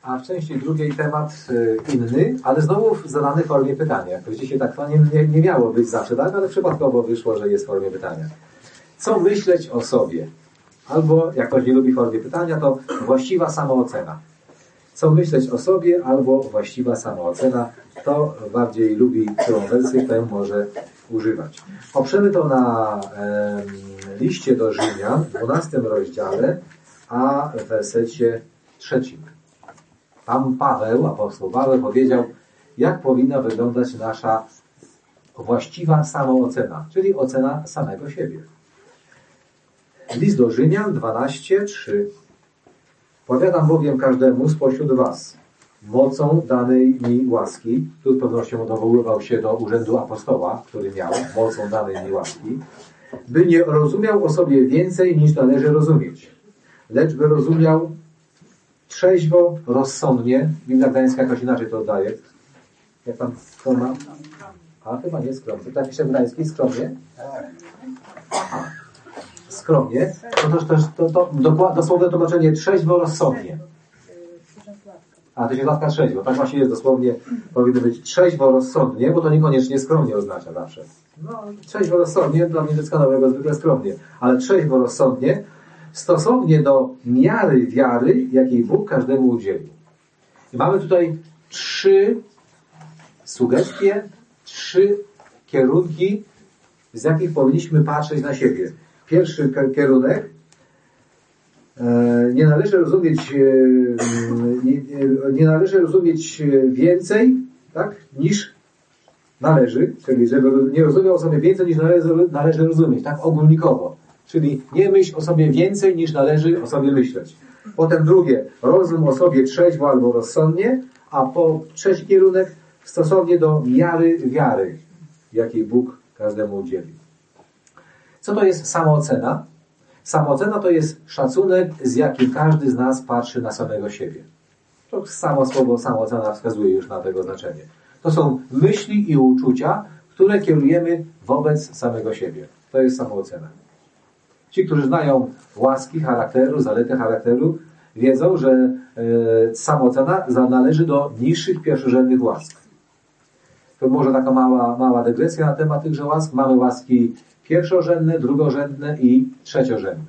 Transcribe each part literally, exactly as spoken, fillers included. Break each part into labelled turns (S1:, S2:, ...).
S1: A w części drugiej temat inny, ale znowu w zadanej formie pytania. Jak widzicie, tak to nie, nie, nie miało być zawsze, tak? Ale przypadkowo wyszło, że jest w formie pytania. Co myśleć o sobie? Albo, jak ktoś nie lubi formie pytania, to właściwa samoocena. Co myśleć o sobie, albo właściwa samoocena. Kto bardziej lubi tę wersję, ten może używać. Poprzemy to na e, liście do Rzymian, w dwunastym rozdziale, a w wersecie trzecim. Tam Paweł, apostoł Paweł powiedział, jak powinna wyglądać nasza właściwa samoocena, czyli ocena samego siebie. List do Rzymian dwanaście, trzy. Powiadam bowiem każdemu spośród was, mocą danej mi łaski, tu z pewnością dowoływał się do urzędu apostoła, który miał, mocą danej mi łaski, by nie rozumiał o sobie więcej niż należy rozumieć, lecz by rozumiał trzeźwo, rozsądnie. Biblia Gdańska jakoś inaczej to oddaje. Jak tam to ma? A chyba nie skromnie. Tak pisze Gdański, skromnie? Aha. Skromnie. To też to, to, to dosłowne tłumaczenie trzeźwo, rozsądnie. A, to się latka trzeźwo. Tak właśnie jest dosłownie, powinno być trzeźwo, rozsądnie, bo to niekoniecznie skromnie oznacza zawsze. No, trzeźwo, rozsądnie, dla mnie dziecka nowego zwykle skromnie. Ale trzeźwo, rozsądnie, stosownie do miary wiary, jakiej Bóg każdemu udzielił. I mamy tutaj trzy sugestie, trzy kierunki, z jakich powinniśmy patrzeć na siebie. Pierwszy kierunek, nie należy rozumieć, nie, nie należy rozumieć więcej, tak, niż należy, czyli żeby nie rozumiał o sobie więcej niż należy, należy rozumieć, tak ogólnikowo. Czyli nie myśl o sobie więcej niż należy o sobie myśleć. Potem drugie, rozum o sobie trzeźwo albo rozsądnie, a po trzeci kierunek stosownie do miary wiary, jakiej Bóg każdemu udzielił. Co to jest samoocena? Samoocena to jest szacunek, z jakim każdy z nas patrzy na samego siebie. To samo słowo samoocena wskazuje już na tego znaczenie. To są myśli i uczucia, które kierujemy wobec samego siebie. To jest samoocena. Ci, którzy znają łaski charakteru, zalety charakteru, wiedzą, że e, samoocena należy do niższych pierwszorzędnych łask. To może taka mała, mała dygresja na temat tychże łask. Mamy łaski pierwszorzędne, drugorzędne i trzeciorzędne.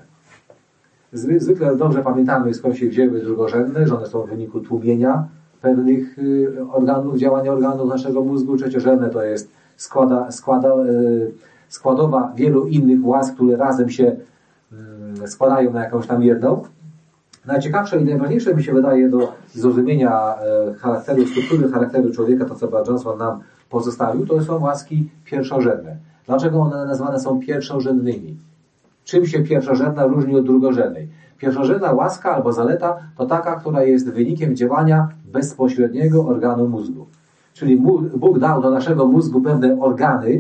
S1: Zwykle dobrze pamiętamy, skąd się wzięły drugorzędne, że one są w wyniku tłumienia pewnych organów, działania organów naszego mózgu. Trzeciorzędne to jest składa, składa, składowa wielu innych łask, które razem się składają na jakąś tam jedną. Najciekawsze i najważniejsze mi się wydaje do zrozumienia charakteru, struktury charakteru człowieka, to co Bart Johnson nam pozostawił, to są łaski pierwszorzędne. Dlaczego one nazwane są pierwszorzędnymi? Czym się pierwszorzędna różni od drugorzędnej? Pierwszorzędna łaska albo zaleta to taka, która jest wynikiem działania bezpośredniego organu mózgu. Czyli Bóg dał do naszego mózgu pewne organy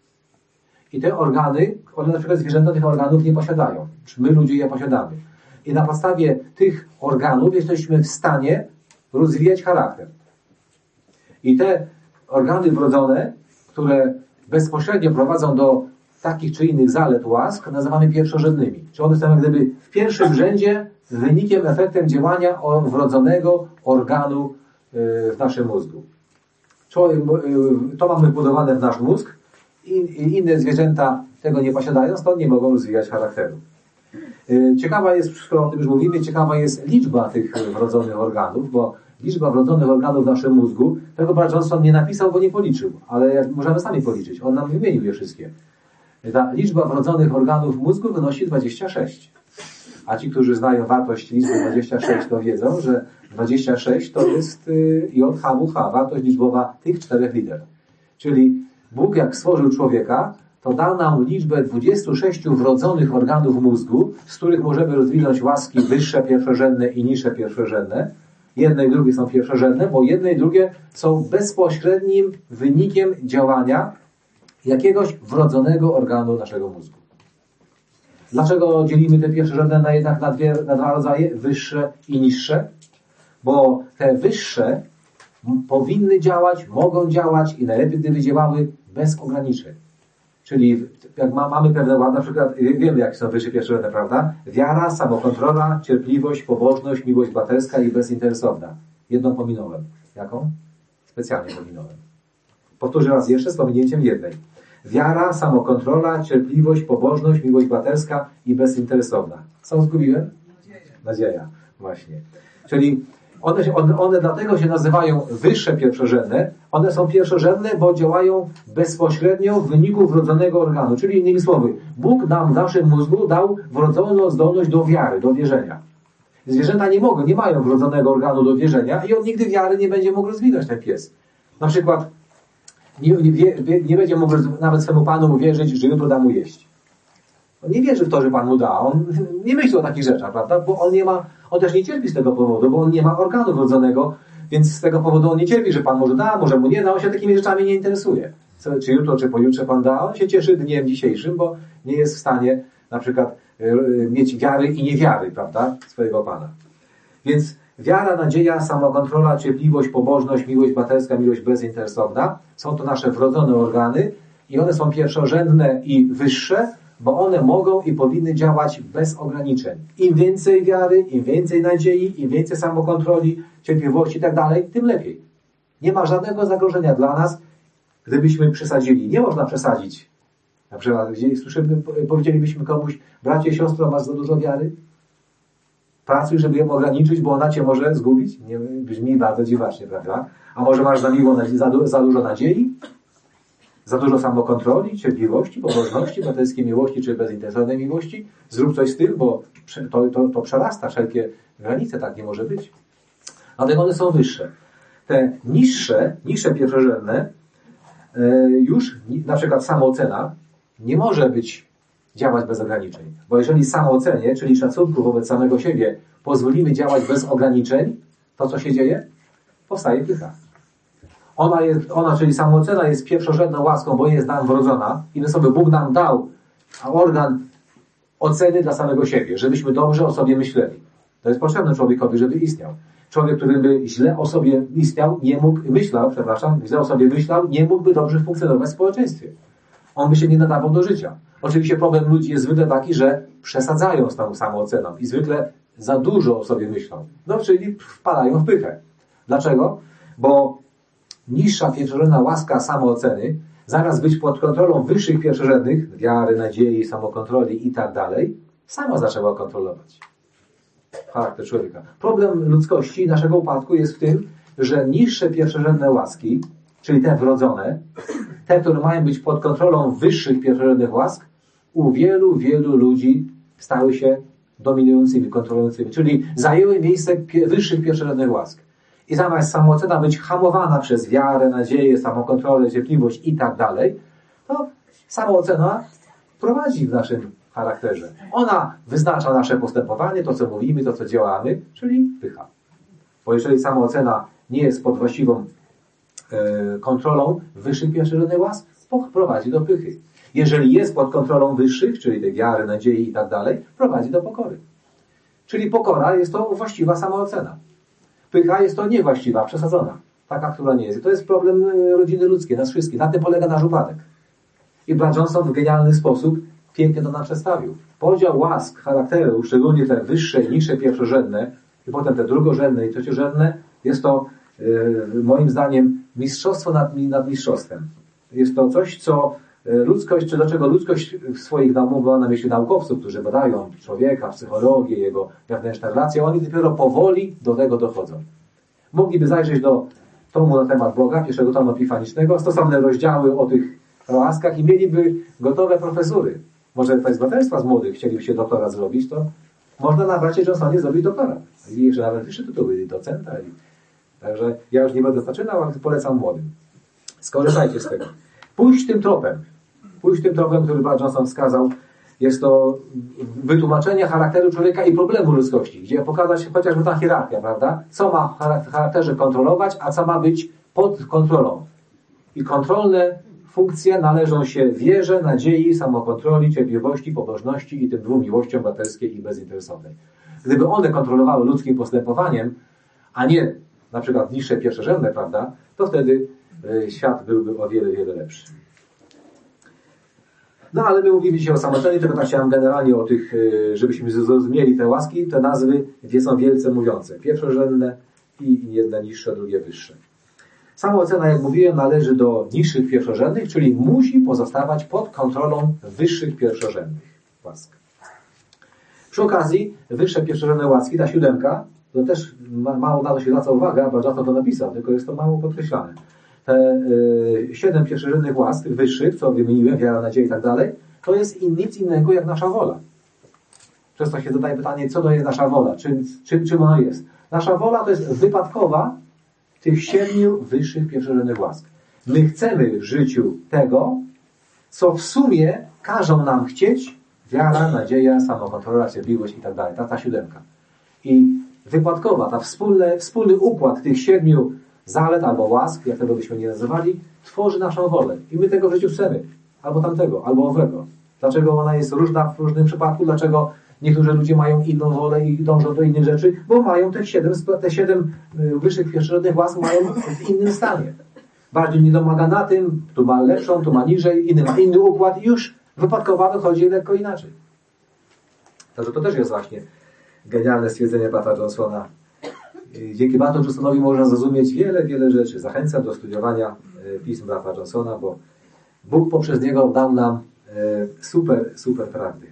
S1: i te organy, one na przykład zwierzęta tych organów nie posiadają. My ludzie je posiadamy. I na podstawie tych organów jesteśmy w stanie rozwijać charakter. I te organy wrodzone, które bezpośrednio prowadzą do takich czy innych zalet łask, nazywamy pierwszorzędnymi. Czy one są jak gdyby w pierwszym rzędzie wynikiem, efektem działania wrodzonego organu w naszym mózgu. To mamy wbudowane w nasz mózg i inne zwierzęta tego nie posiadają, stąd nie mogą rozwijać charakteru. Ciekawa jest, skoro o tym już mówimy, ciekawa jest liczba tych wrodzonych organów, bo liczba wrodzonych organów w naszym mózgu, tego Bart Johnson nie napisał, bo nie policzył, ale możemy sami policzyć. On nam wymienił je wszystkie. Ta liczba wrodzonych organów w mózgu wynosi dwadzieścia sześć. A ci, którzy znają wartość liczby dwadzieścia sześć, to wiedzą, że dwadzieścia sześć to jest J H W H, wartość liczbowa tych czterech liter. Czyli Bóg, jak stworzył człowieka, to dał nam liczbę dwudziestu sześciu wrodzonych organów mózgu, z których możemy rozwinąć łaski wyższe pierwszorzędne i niższe pierwszorzędne. Jedne i drugie są pierwszorzędne, bo jedne i drugie są bezpośrednim wynikiem działania jakiegoś wrodzonego organu naszego mózgu. Dlaczego dzielimy te pierwszorzędne na jednak na, dwie, na dwa rodzaje, wyższe i niższe? Bo te wyższe powinny działać, mogą działać i najlepiej gdyby działały bez ograniczeń. Czyli jak ma, mamy pewne łady, na przykład wiemy jakie są wyższe pierwszorzędne, prawda? Wiara, samokontrola, cierpliwość, pobożność, miłość braterska i bezinteresowna. Jedną pominąłem. Jaką? Specjalnie pominąłem. Powtórzę raz jeszcze z pominięciem jednej. Wiara, samokontrola, cierpliwość, pobożność, miłość braterska i bezinteresowna. Co zgubiłem? Nadzieja. Nadzieja, właśnie. Czyli one, się, one, one dlatego się nazywają wyższe pierwszorzędne. One są pierwszorzędne, bo działają bezpośrednio w wyniku wrodzonego organu. Czyli innymi słowy, Bóg nam w naszym mózgu dał wrodzoną zdolność do wiary, do wierzenia. Zwierzęta nie mogą, nie mają wrodzonego organu do wierzenia i on nigdy wiary nie będzie mógł rozwinąć, ten pies. Na przykład nie, nie, nie będzie mógł nawet swemu Panu uwierzyć, że jutro da mu jeść. On nie wierzy w to, że Pan mu da. On nie myśli o takich rzeczach, prawda? Bo on nie ma, on też nie cierpi z tego powodu, bo on nie ma organu wrodzonego, więc z tego powodu on nie cierpi, że Pan może da, może mu nie da. On się takimi rzeczami nie interesuje. Co, czy jutro, czy pojutrze Pan da. On się cieszy dniem dzisiejszym, bo nie jest w stanie na przykład mieć wiary i niewiary, prawda? Swojego Pana. Więc wiara, nadzieja, samokontrola, cierpliwość, pobożność, miłość braterska, miłość bezinteresowna są to nasze wrodzone organy i one są pierwszorzędne i wyższe, bo one mogą i powinny działać bez ograniczeń. Im więcej wiary, im więcej nadziei, im więcej samokontroli, cierpliwości i tak dalej, tym lepiej. Nie ma żadnego zagrożenia dla nas, gdybyśmy przesadzili. Nie można przesadzić. Na przykład, gdzie słyszymy, powiedzielibyśmy komuś, bracie, siostro, masz za dużo wiary? Pracuj, żeby ją ograniczyć, bo ona cię może zgubić. Nie, brzmi bardzo dziwacznie, prawda? A może masz za, miło, za, za dużo nadziei? Za dużo samokontroli, cierpliwości, pobożności, braterskiej miłości czy bezinteresownej miłości? Zrób coś z tym, bo to, to, to przerasta wszelkie granice. Tak nie może być. Dlatego one są wyższe. Te niższe, niższe pierwszorzędne, już na przykład samoocena nie może być działać bez ograniczeń. Bo jeżeli samoocenie, czyli szacunku wobec samego siebie, pozwolimy działać bez ograniczeń, to co się dzieje? Powstaje pycha. Ona, jest, ona, czyli samoocena jest pierwszorzędną łaską, bo jest nam wrodzona i my sobie Bóg nam dał organ oceny dla samego siebie, żebyśmy dobrze o sobie myśleli. To jest potrzebne człowiekowi, żeby istniał. Człowiek, który by źle o sobie istniał, nie mógł, myślał, przepraszam, źle o sobie myślał, nie mógłby dobrze funkcjonować w społeczeństwie. On by się nie nadawał do życia. Oczywiście problem ludzi jest zwykle taki, że przesadzają z tą samooceną i zwykle za dużo o sobie myślą. No, czyli wpadają w pychę. Dlaczego? Bo niższa pierwszorzędna łaska samooceny, zamiast być pod kontrolą wyższych pierwszorzędnych, wiary, nadziei, samokontroli i tak dalej, sama zaczęła kontrolować charakter człowieka. Problem ludzkości, naszego upadku jest w tym, że niższe pierwszorzędne łaski, czyli te wrodzone, te, które mają być pod kontrolą wyższych pierwszorzędnych łask, u wielu, wielu ludzi stały się dominującymi, kontrolującymi, czyli zajęły miejsce wyższych pierwszorzędnych łask. I zamiast samoocena być hamowana przez wiarę, nadzieję, samokontrolę, cierpliwość i tak dalej, to samoocena prowadzi w naszym charakterze. Ona wyznacza nasze postępowanie, to co mówimy, to co działamy, czyli pycha. Bo jeżeli samoocena nie jest pod właściwą e, kontrolą wyższych pierwszorzędnych łask, prowadzi do pychy. Jeżeli jest pod kontrolą wyższych, czyli tej wiary, nadziei i tak dalej, prowadzi do pokory. Czyli pokora jest to właściwa samoocena. Pycha jest to niewłaściwa, przesadzona. Taka, która nie jest. I to jest problem rodziny ludzkiej, nas wszystkich. Na tym polega nasz upadek. I Brad Johnson w genialny sposób pięknie to nam przedstawił. Podział łask charakteru, szczególnie te wyższe i niższe pierwszorzędne, i potem te drugorzędne i trzeciorzędne, jest to yy, moim zdaniem mistrzostwo nad, nad mistrzostwem. Jest to coś, co ludzkość, czy do czego ludzkość w swoich naukach, mam na myśli naukowców, którzy badają człowieka, psychologię, jego wewnętrzne relacje, oni dopiero powoli do tego dochodzą. Mogliby zajrzeć do tomu na temat Boga, pierwszego tomu epifanicznego, stosowne rozdziały o tych łaskach i mieliby gotowe profesury. Może to jest braterstwa z młodych, chcieliby się doktora zrobić, to można na bracie Johnsonie zrobić doktora. I jeszcze nawet wyższy tytuły, docenta. I... Także ja już nie będę zaczynał, ale polecam młodym. Skorzystajcie z tego. Pójść tym tropem. Pójść tym tropem, który Brad Johnson wskazał. Jest to wytłumaczenie charakteru człowieka i problemu ludzkości, gdzie pokazać się chociażby ta hierarchia, prawda? Co ma w charakterze kontrolować, a co ma być pod kontrolą. I kontrolne funkcje należą się wierze, nadziei, samokontroli, cierpliwości, pobożności i tym dwóm miłościom braterskiej i bezinteresownej. Gdyby one kontrolowały ludzkim postępowaniem, a nie na przykład niższe pierwszorzędne, prawda, to wtedy świat byłby o wiele, wiele lepszy. No ale my mówimy dzisiaj o samoocenie, tylko tak chciałem generalnie o tych, żebyśmy zrozumieli te łaski, te nazwy są wielce mówiące. Pierwszorzędne, i jedne niższe, drugie wyższe. Samoocena, jak mówiłem, należy do niższych pierwszorzędnych, czyli musi pozostawać pod kontrolą wyższych pierwszorzędnych łask. Przy okazji, wyższe pierwszorzędne łaski, ta siódemka, to też mało na to się zwraca uwaga, bo Żarto to napisał, tylko jest to mało podkreślane. Te y, siedem pierwszorzędnych łask, tych wyższych, co wymieniłem, wiara, nadzieja i tak dalej, to jest nic innego jak nasza wola. Często się zadaje pytanie, co to jest nasza wola, czym, czym, czym ona jest. Nasza wola to jest wypadkowa tych siedmiu wyższych pierwszorzędnych łask. My chcemy w życiu tego, co w sumie każą nam chcieć wiara, nadzieja, samokontrola, cierpliwość i tak dalej. Ta, ta siódemka. I wypadkowa, ta wspólny, wspólny układ tych siedmiu zalet albo łask, jak tego byśmy nie nazywali, tworzy naszą wolę. I my tego w życiu chcemy. Albo tamtego, albo owego. Dlaczego ona jest różna w różnym przypadku? Dlaczego niektórzy ludzie mają inną wolę i dążą do innych rzeczy? Bo mają te siedem, te siedem wyższych pierwszorzędnych łask mają w innym stanie. Bardziej nie domaga na tym, tu ma lepszą, tu ma niżej, inny ma inny układ i już wypadkowa wychodzi lekko inaczej. Także to też jest właśnie genialne stwierdzenie brata Johnsona. Dzięki bratu Johnsonowi można zrozumieć wiele, wiele rzeczy. Zachęcam do studiowania pism brata Johnsona, bo Bóg poprzez niego dał nam super, super prawdy.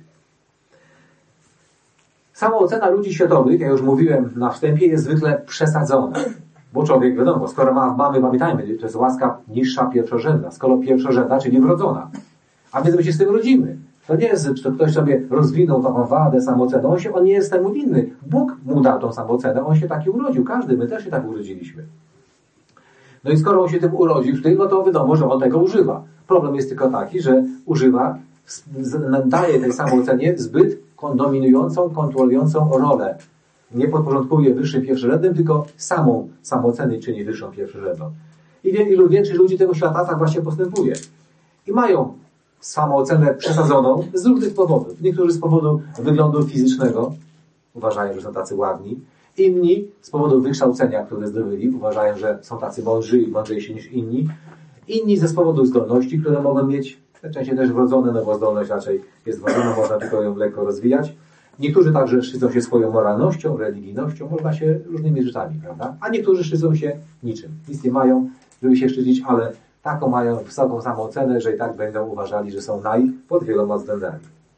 S1: Samoocena ludzi światowych, jak już mówiłem na wstępie, jest zwykle przesadzona. Bo człowiek, wiadomo, skoro ma, mamy, pamiętajmy, to jest łaska niższa pierwszorzędna. Skoro pierwszorzędna, czyli wrodzona. A więc my się z tym rodzimy. To nie jest, że ktoś sobie rozwinął taką wadę, samoocenę. On, się, on nie jest temu winny. Bóg mu dał tą samoocenę. On się taki urodził. Każdy. My też się tak urodziliśmy. No i skoro on się tym urodził, no to wiadomo, że on tego używa. Problem jest tylko taki, że używa, daje tej samoocenie zbyt dominującą, kontrolującą rolę. Nie podporządkuje wyższym pierwszorzędnym, tylko samą samoocenę czyni wyższą pierwszorzędną. I wielu więcej ludzi tego świata tak właśnie postępuje. I mają samoocenę przesadzoną z różnych powodów. Niektórzy z powodu wyglądu fizycznego uważają, że są tacy ładni. Inni z powodu wykształcenia, które zdobyli, uważają, że są tacy mądrzy i mądrzejsi niż inni. Inni ze z powodu zdolności, które mogą mieć, najczęściej też wrodzone, no bo zdolność raczej jest wrodzona, można tylko ją lekko rozwijać. Niektórzy także szczycą się swoją moralnością, religijnością, można się różnymi rzeczami, prawda? A niektórzy szczycą się niczym. Nic nie mają, żeby się szczycić, ale taką mają wysoką samoocenę, że i tak będą uważali, że są naj pod wieloma względami.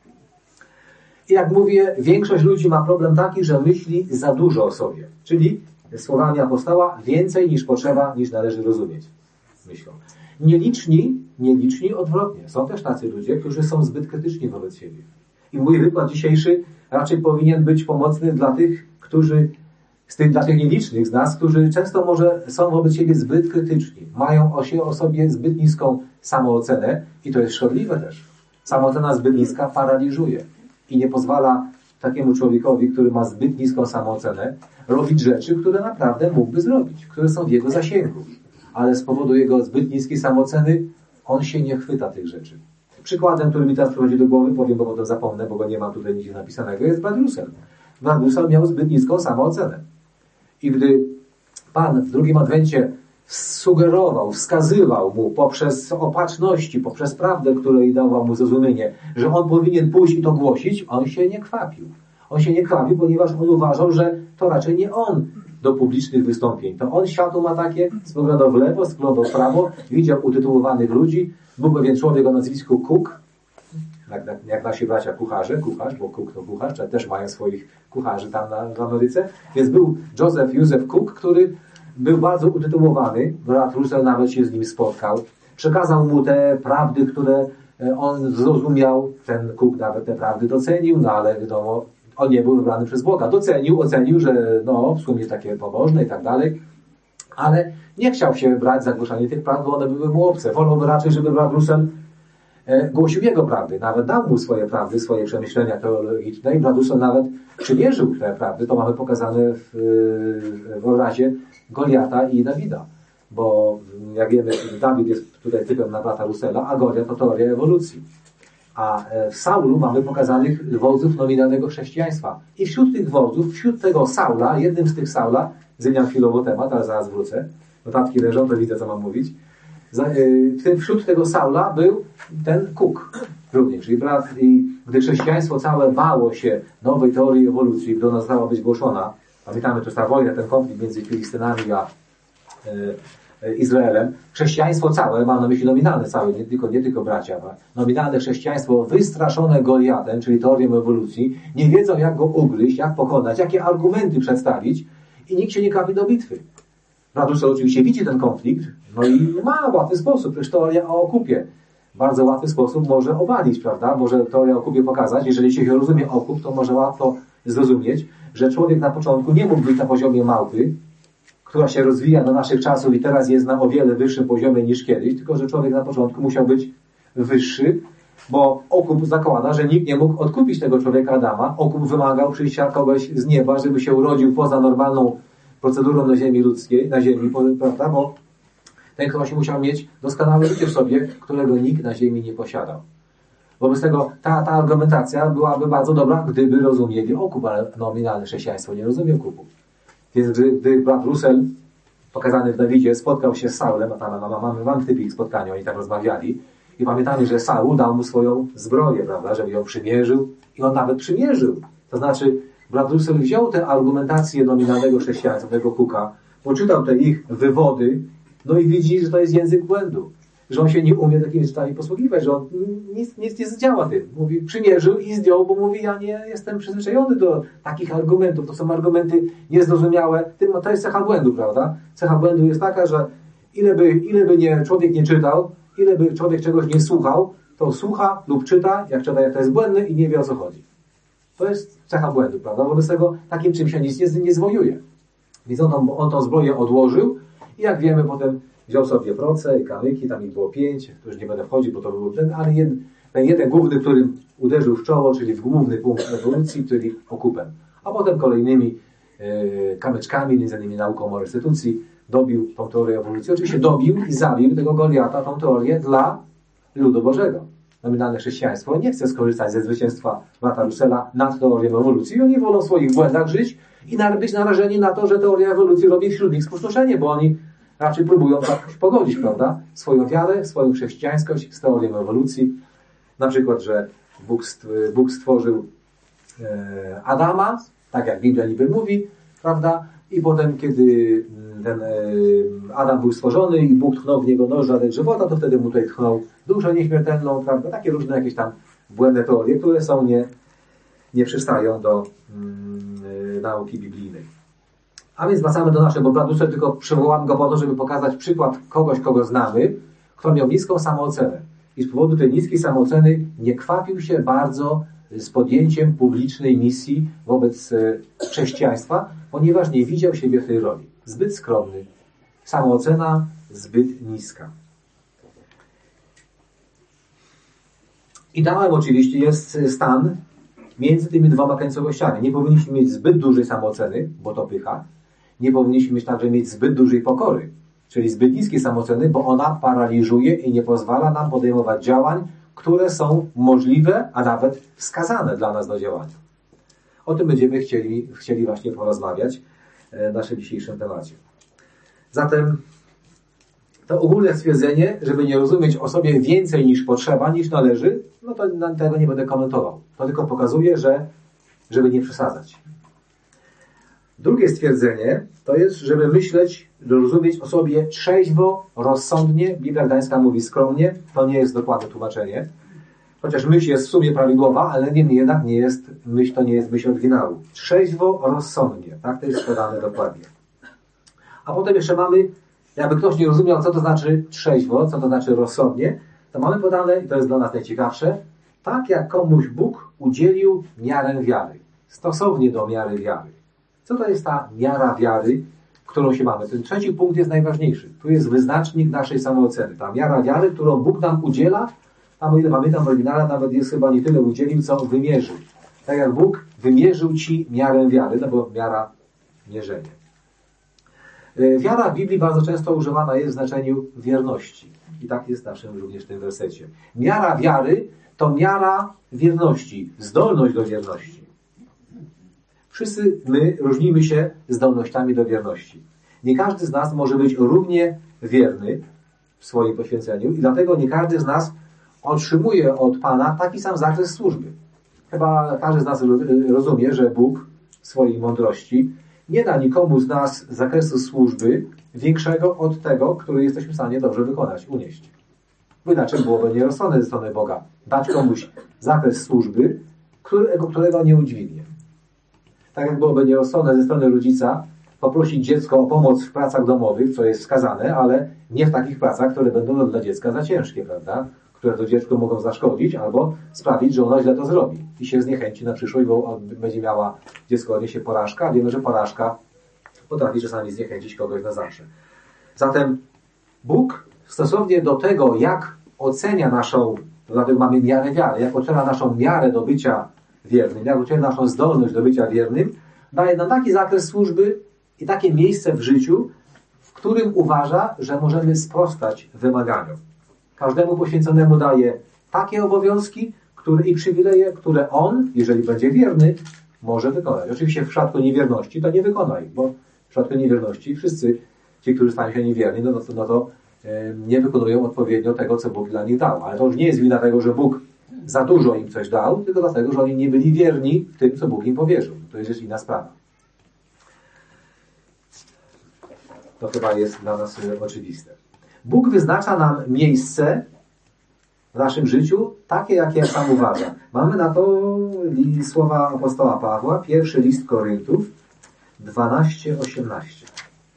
S1: I jak mówię, większość ludzi ma problem taki, że myśli za dużo o sobie. Czyli słowami apostoła, więcej niż potrzeba, niż należy rozumieć. Myślą. Nieliczni, nieliczni odwrotnie. Są też tacy ludzie, którzy są zbyt krytyczni wobec siebie. I mój wykład dzisiejszy raczej powinien być pomocny dla tych, którzy, z tych, dla tych nielicznych z nas, którzy często może są wobec siebie zbyt krytyczni. Mają o, się, o sobie zbyt niską samoocenę i to jest szkodliwe też. Samoocena zbyt niska paraliżuje i nie pozwala takiemu człowiekowi, który ma zbyt niską samoocenę, robić rzeczy, które naprawdę mógłby zrobić, które są w jego zasięgu. Ale z powodu jego zbyt niskiej samooceny on się nie chwyta tych rzeczy. Przykładem, który mi teraz przychodzi do głowy, powiem, bo potem zapomnę, bo go nie mam tutaj nigdzie napisanego, jest brat Russell. Brat Russell miał zbyt niską samoocenę. I gdy Pan w drugim adwencie sugerował, wskazywał mu poprzez opatrzności, poprzez prawdę, której dawał mu zrozumienie, że on powinien pójść i to głosić, on się nie kwapił. On się nie kwapił, ponieważ on uważał, że to raczej nie on do publicznych wystąpień. To on światło ma takie, spoglądał w lewo, spoglądał w prawo, widział utytułowanych ludzi. Był pewien człowiek o nazwisku Cook, jak, jak, jak nasi bracia kucharze, kucharz, bo Cook to kucharz, czyli też mają swoich kucharzy tam na, w Ameryce. Więc był Joseph Józef Cook, który był bardzo utytułowany. Brat Russell nawet się z nim spotkał. Przekazał mu te prawdy, które on zrozumiał. Ten Cook nawet te prawdy docenił, no ale wiadomo, on nie był wybrany przez Boga. Docenił, ocenił, że no, w sumie takie pobożne i tak dalej. Ale nie chciał się brać za głoszenie tych prawd, bo one były mu obce. Wolałby raczej, żeby brat Russell e, głosił jego prawdy. Nawet dał mu swoje prawdy, swoje przemyślenia teologiczne i brat Russell nawet przymierzył te prawdy. To mamy pokazane w, w obrazie Goliata i Dawida. Bo jak wiemy, Dawid jest tutaj typem na brata Russella, a Goliat to teoria ewolucji. A w Saulu mamy pokazanych wodzów nominalnego chrześcijaństwa. I wśród tych wodzów, wśród tego Saula, jednym z tych Saula, zmieniam chwilowo temat, ale zaraz wrócę. Notatki leżą, to widzę, co mam mówić. Wśród tego Saula był ten Cook również. I, brat, I gdy chrześcijaństwo całe bało się nowej teorii ewolucji, która została być głoszona Pamiętamy, to jest ta wojna, ten konflikt między Filistynami a e, Izraelem. Chrześcijaństwo całe, mam na myśli nominalne całe, nie tylko, nie tylko bracia, nominalne chrześcijaństwo wystraszone Goliatem, czyli teorią ewolucji, nie wiedzą jak go ugryźć, jak pokonać, jakie argumenty przedstawić i nikt się nie kapi do bitwy. Brat Russell oczywiście widzi ten konflikt, no i ma łatwy sposób, przecież teoria o okupie. Bardzo łatwy sposób może obalić, prawda? Może teoria o okupie pokazać, jeżeli się rozumie okup, to może łatwo zrozumieć, że człowiek na początku nie mógł być na poziomie małpy, która się rozwija do naszych czasów i teraz jest na o wiele wyższym poziomie niż kiedyś, tylko że człowiek na początku musiał być wyższy, bo okup zakłada, że nikt nie mógł odkupić tego człowieka Adama. Okup wymagał przyjścia kogoś z nieba, żeby się urodził poza normalną procedurą na ziemi ludzkiej, na ziemi, prawda? Bo ten ktoś musiał mieć doskonałe życie w sobie, którego nikt na ziemi nie posiadał. Wobec tego ta, ta argumentacja byłaby bardzo dobra, gdyby rozumieli okup, ale nominalne chrześcijaństwo nie rozumie okupu. Więc gdy, gdy brat Russell, pokazany w Dawidzie, spotkał się z Saulem, a tam mamy, mamy typ ich spotkania, oni tak rozmawiali, i pamiętamy, że Saul dał mu swoją zbroję, prawda, żeby ją przymierzył, i on nawet przymierzył. To znaczy, brat Russell wziął tę argumentację nominalnego chrześcijaństwa, tego Hooka, poczytał te ich wywody, no i widzi, że to jest język błędu. Że on się nie umie takimi rzeczami posługiwać, że on nic, nic nie zdziała tym. Mówi, przymierzył i zdjął, bo mówi, ja nie jestem przyzwyczajony do takich argumentów. To są argumenty niezrozumiałe. To jest cecha błędu, prawda? Cecha błędu jest taka, że ile by, ile by nie, człowiek nie czytał, ile by człowiek czegoś nie słuchał, to słucha lub czyta, jak czyta, jak to jest błędne i nie wie, o co chodzi. To jest cecha błędu, prawda? Wobec tego takim czymś się nic nie, nie zwojuje. Więc on tą, on tą zbroję odłożył i jak wiemy, potem wziął sobie proce i kamyki, tam ich było pięć, to już nie będę wchodził, bo to był ten, ale jeden, ten jeden główny, którym uderzył w czoło, czyli w główny punkt ewolucji, czyli okupem. A potem kolejnymi e, kamyczkami, między innymi nauką o restytucji, dobił tą teorię ewolucji. Oczywiście dobił i zabił tego Goliata, tą teorię dla ludu Bożego. Nominalne chrześcijaństwo nie chce skorzystać ze zwycięstwa brata Russella nad teorią ewolucji. Oni wolą w swoich błędach żyć i być narażeni na to, że teoria ewolucji robi wśród nich spustoszenie, bo oni raczej próbują tak pogodzić, prawda? Swoją wiarę, swoją chrześcijańskość z teorią ewolucji. Na przykład, że Bóg, Bóg stworzył e, Adama, tak jak Biblia niby mówi, prawda? I potem, kiedy ten e, Adam był stworzony i Bóg tchnął w niego noż żaden żywota, to wtedy mu tutaj tchnął duszę nieśmiertelną, prawda? Takie różne jakieś tam błędne teorie, które są nie, nie przystają do mm, nauki biblijnej. A więc wracamy do naszego bratu, tylko przywołam go po to, żeby pokazać przykład kogoś, kogo znamy, kto miał niską samoocenę. I z powodu tej niskiej samooceny nie kwapił się bardzo z podjęciem publicznej misji wobec chrześcijaństwa, ponieważ nie widział siebie w tej roli. Zbyt skromny. Samoocena zbyt niska. Ideałem oczywiście jest stan między tymi dwoma krańcowościami. Nie powinniśmy mieć zbyt dużej samooceny, bo to pycha. Nie powinniśmy także mieć zbyt dużej pokory, czyli zbyt niskiej samooceny, bo ona paraliżuje i nie pozwala nam podejmować działań, które są możliwe, a nawet wskazane dla nas do działania. O tym będziemy chcieli, chcieli właśnie porozmawiać w naszym dzisiejszym temacie. Zatem to ogólne stwierdzenie, żeby nie rozumieć o sobie więcej niż potrzeba, niż należy, no to tego nie będę komentował. To tylko pokazuje, że żeby nie przesadzać. Drugie stwierdzenie to jest, żeby myśleć, rozumieć o sobie trzeźwo, rozsądnie. Biblia Gdańska mówi skromnie. To nie jest dokładne tłumaczenie. Chociaż myśl jest w sumie prawidłowa, ale niemniej jednak nie jest, myśl to nie jest myśl oryginału. Trzeźwo, rozsądnie. Tak to jest podane dokładnie. A potem jeszcze mamy, jakby ktoś nie rozumiał, co to znaczy trzeźwo, co to znaczy rozsądnie, to mamy podane, i to jest dla nas najciekawsze, tak jak komuś Bóg udzielił miarę wiary. Stosownie do miary wiary. Co to jest ta miara wiary, którą się mamy? Ten trzeci punkt jest najważniejszy. Tu jest wyznacznik naszej samooceny. Ta miara wiary, którą Bóg nam udziela, tam o ile pamiętam w oryginale, nawet jest chyba nie tyle udzielił, co wymierzył. Tak jak Bóg wymierzył ci miarę wiary, no bo miara mierzenie. Wiara w Biblii bardzo często używana jest w znaczeniu wierności. I tak jest w naszym również w tym wersecie. Miara wiary to miara wierności, zdolność do wierności. Wszyscy my różnimy się zdolnościami do wierności. Nie każdy z nas może być równie wierny w swoim poświęceniu i dlatego nie każdy z nas otrzymuje od Pana taki sam zakres służby. Chyba każdy z nas rozumie, że Bóg w swojej mądrości nie da nikomu z nas zakresu służby większego od tego, który jesteśmy w stanie dobrze wykonać, unieść. Bo inaczej byłoby nierozsądne ze strony Boga dać komuś zakres służby, którego, którego nie udźwignie. Tak jak byłoby nierozsądne ze strony rodzica poprosić dziecko o pomoc w pracach domowych, co jest wskazane, ale nie w takich pracach, które będą dla dziecka za ciężkie, prawda? Które to dziecku mogą zaszkodzić albo sprawić, że ono źle to zrobi i się zniechęci na przyszłość, bo będzie miała, dziecko odniesie porażkę, a wiemy, że porażka potrafi czasami zniechęcić kogoś na zawsze. Zatem Bóg stosownie do tego, jak ocenia naszą, dlatego mamy miarę wiary, jak ocenia naszą miarę do bycia wiernym, jak ocenia naszą zdolność do bycia wiernym, daje nam taki zakres służby i takie miejsce w życiu, w którym uważa, że możemy sprostać wymaganiom. Każdemu poświęconemu daje takie obowiązki które, i przywileje, które on, jeżeli będzie wierny, może wykonać. Oczywiście w przypadku niewierności to nie wykonaj, bo w przypadku niewierności wszyscy ci, którzy stają się niewierni, no to, no to e, nie wykonują odpowiednio tego, co Bóg dla nich dał. Ale to już nie jest wina tego, że Bóg za dużo im coś dał, tylko dlatego, że oni nie byli wierni w tym, co Bóg im powierzył. To jest inna sprawa. To chyba jest dla nas oczywiste. Bóg wyznacza nam miejsce w naszym życiu takie, jakie sam uważa. Mamy na to słowa apostoła Pawła, pierwszy list Koryntów, dwanaście osiemnaście.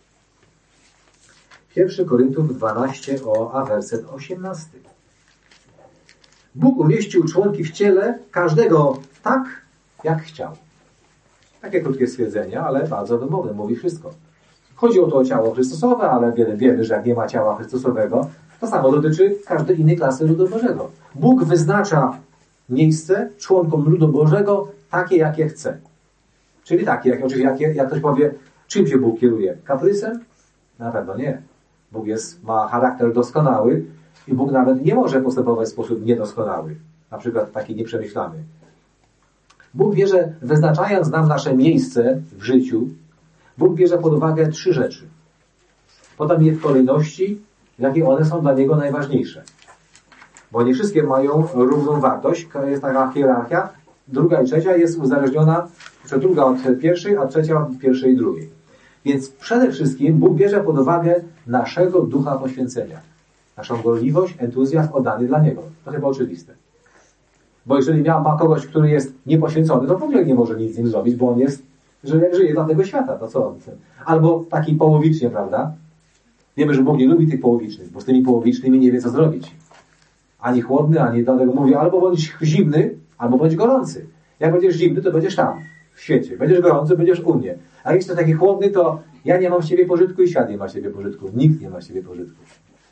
S1: Pierwszy Koryntów dwanaście, o, a werset osiemnasty. Bóg umieścił członki w ciele każdego tak, jak chciał. Takie krótkie stwierdzenia, ale bardzo wymowne, mówi wszystko. Chodzi o to o ciało Chrystusowe, ale wiemy, wiemy, że jak nie ma ciała Chrystusowego, to samo dotyczy każdej innej klasy ludu Bożego. Bóg wyznacza miejsce członkom ludu Bożego takie, jakie chce. Czyli takie, jak, oczywiście, jak, jak ktoś powie, czym się Bóg kieruje? Kaprysem? Na pewno nie. Bóg jest, ma charakter doskonały i Bóg nawet nie może postępować w sposób niedoskonały. Na przykład taki nieprzemyślany. Bóg wie, że wyznaczając nam nasze miejsce w życiu, Bóg bierze pod uwagę trzy rzeczy. Podam je w kolejności, w jakiej one są dla Niego najważniejsze. Bo nie wszystkie mają równą wartość. Jest taka hierarchia. Druga i trzecia jest uzależniona, czy druga od pierwszej, a trzecia od pierwszej i drugiej. Więc przede wszystkim Bóg bierze pod uwagę naszego ducha poświęcenia. Naszą gorliwość, entuzjazm oddany dla Niego. To chyba oczywiste. Bo jeżeli miał ma kogoś, który jest niepoświęcony, to w ogóle nie może nic z nim zrobić, bo on jest, że żyje dla tego świata. To co on? Albo taki połowicznie, prawda? Wiemy, że Bóg nie lubi tych połowicznych, bo z tymi połowicznymi nie wie, co zrobić. Ani chłodny, ani dlatego mówi, albo bądź zimny, albo bądź gorący. Jak będziesz zimny, to będziesz tam, w świecie. Będziesz gorący, będziesz u mnie. A jak jesteś taki chłodny, to ja nie mam z ciebie pożytku i świat nie ma z ciebie pożytku. Nikt nie ma z ciebie pożytku.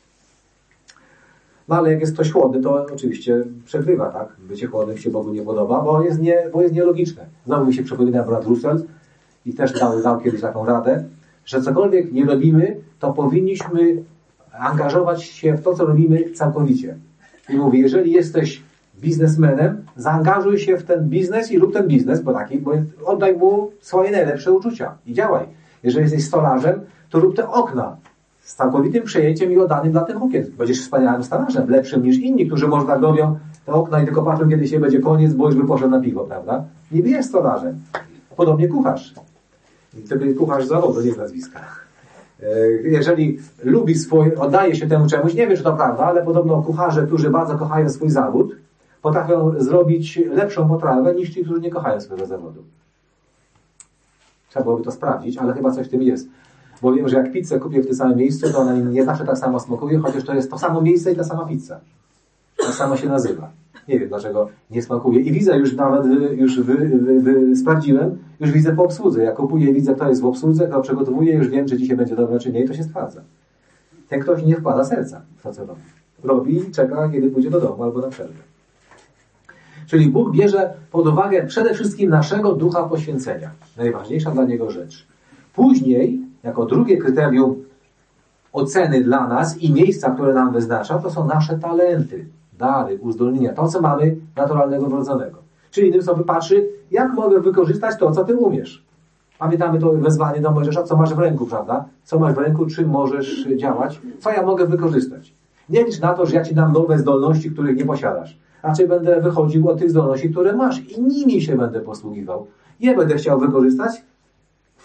S1: No ale jak jest ktoś chłodny, to oczywiście przegrywa, tak? Bycie chłodnym się Bogu nie podoba, bo jest, nie, bo jest nielogiczne. Znowu mi się przypomina brat Russell i też dał, dał kiedyś taką radę, że cokolwiek nie robimy, to powinniśmy angażować się w to, co robimy całkowicie. I mówi, jeżeli jesteś biznesmenem, zaangażuj się w ten biznes i rób ten biznes, bo taki, bo oddaj mu swoje najlepsze uczucia i działaj. Jeżeli jesteś stolarzem, to rób te okna z całkowitym przejęciem i oddanym dla tych okien. Będziesz wspaniałym stolarzem, lepszym niż inni, którzy może tak robią te okna i tylko patrzą, kiedy się będzie koniec, bo już by poszedł na piwo, prawda? Niby jest stolarzem. Podobnie kucharz. Wtedy kucharz z zawodu, nie z nazwiska. Jeżeli lubi swój, oddaje się temu czemuś, nie wiem, czy to prawda, ale podobno kucharze, którzy bardzo kochają swój zawód, potrafią zrobić lepszą potrawę niż ci, którzy nie kochają swojego zawodu. Trzeba byłoby to sprawdzić, ale chyba coś w tym jest. Bo wiem, że jak pizzę kupię w tym samym miejscu, to ona nie zawsze tak samo smakuje, chociaż to jest to samo miejsce i ta sama pizza. Tak samo się nazywa. Nie wiem, dlaczego nie smakuje. I widzę już nawet, już wy, wy, wy, sprawdziłem, już widzę po obsłudze. Jak kupuję, widzę, kto jest w obsłudze, kto przygotowuje, już wiem, czy dzisiaj będzie dobre, czy nie, i to się sprawdza. Ten ktoś nie wkłada serca w to, co robi. Robi i czeka, kiedy pójdzie do domu albo na przerwę. Czyli Bóg bierze pod uwagę przede wszystkim naszego ducha poświęcenia. Najważniejsza dla Niego rzecz. Później, jako drugie kryterium oceny dla nas i miejsca, które nam wyznacza, to są nasze talenty, dary, uzdolnienia, to, co mamy naturalnego, wrodzonego. Czyli innym słowem patrzy, jak mogę wykorzystać to, co Ty umiesz. Pamiętamy to wezwanie do Mojżesza, co masz w ręku, prawda? Co masz w ręku, czym możesz działać, co ja mogę wykorzystać. Nie licz na to, że ja Ci dam nowe zdolności, których nie posiadasz. Raczej będę wychodził od tych zdolności, które masz i nimi się będę posługiwał. Je będę chciał wykorzystać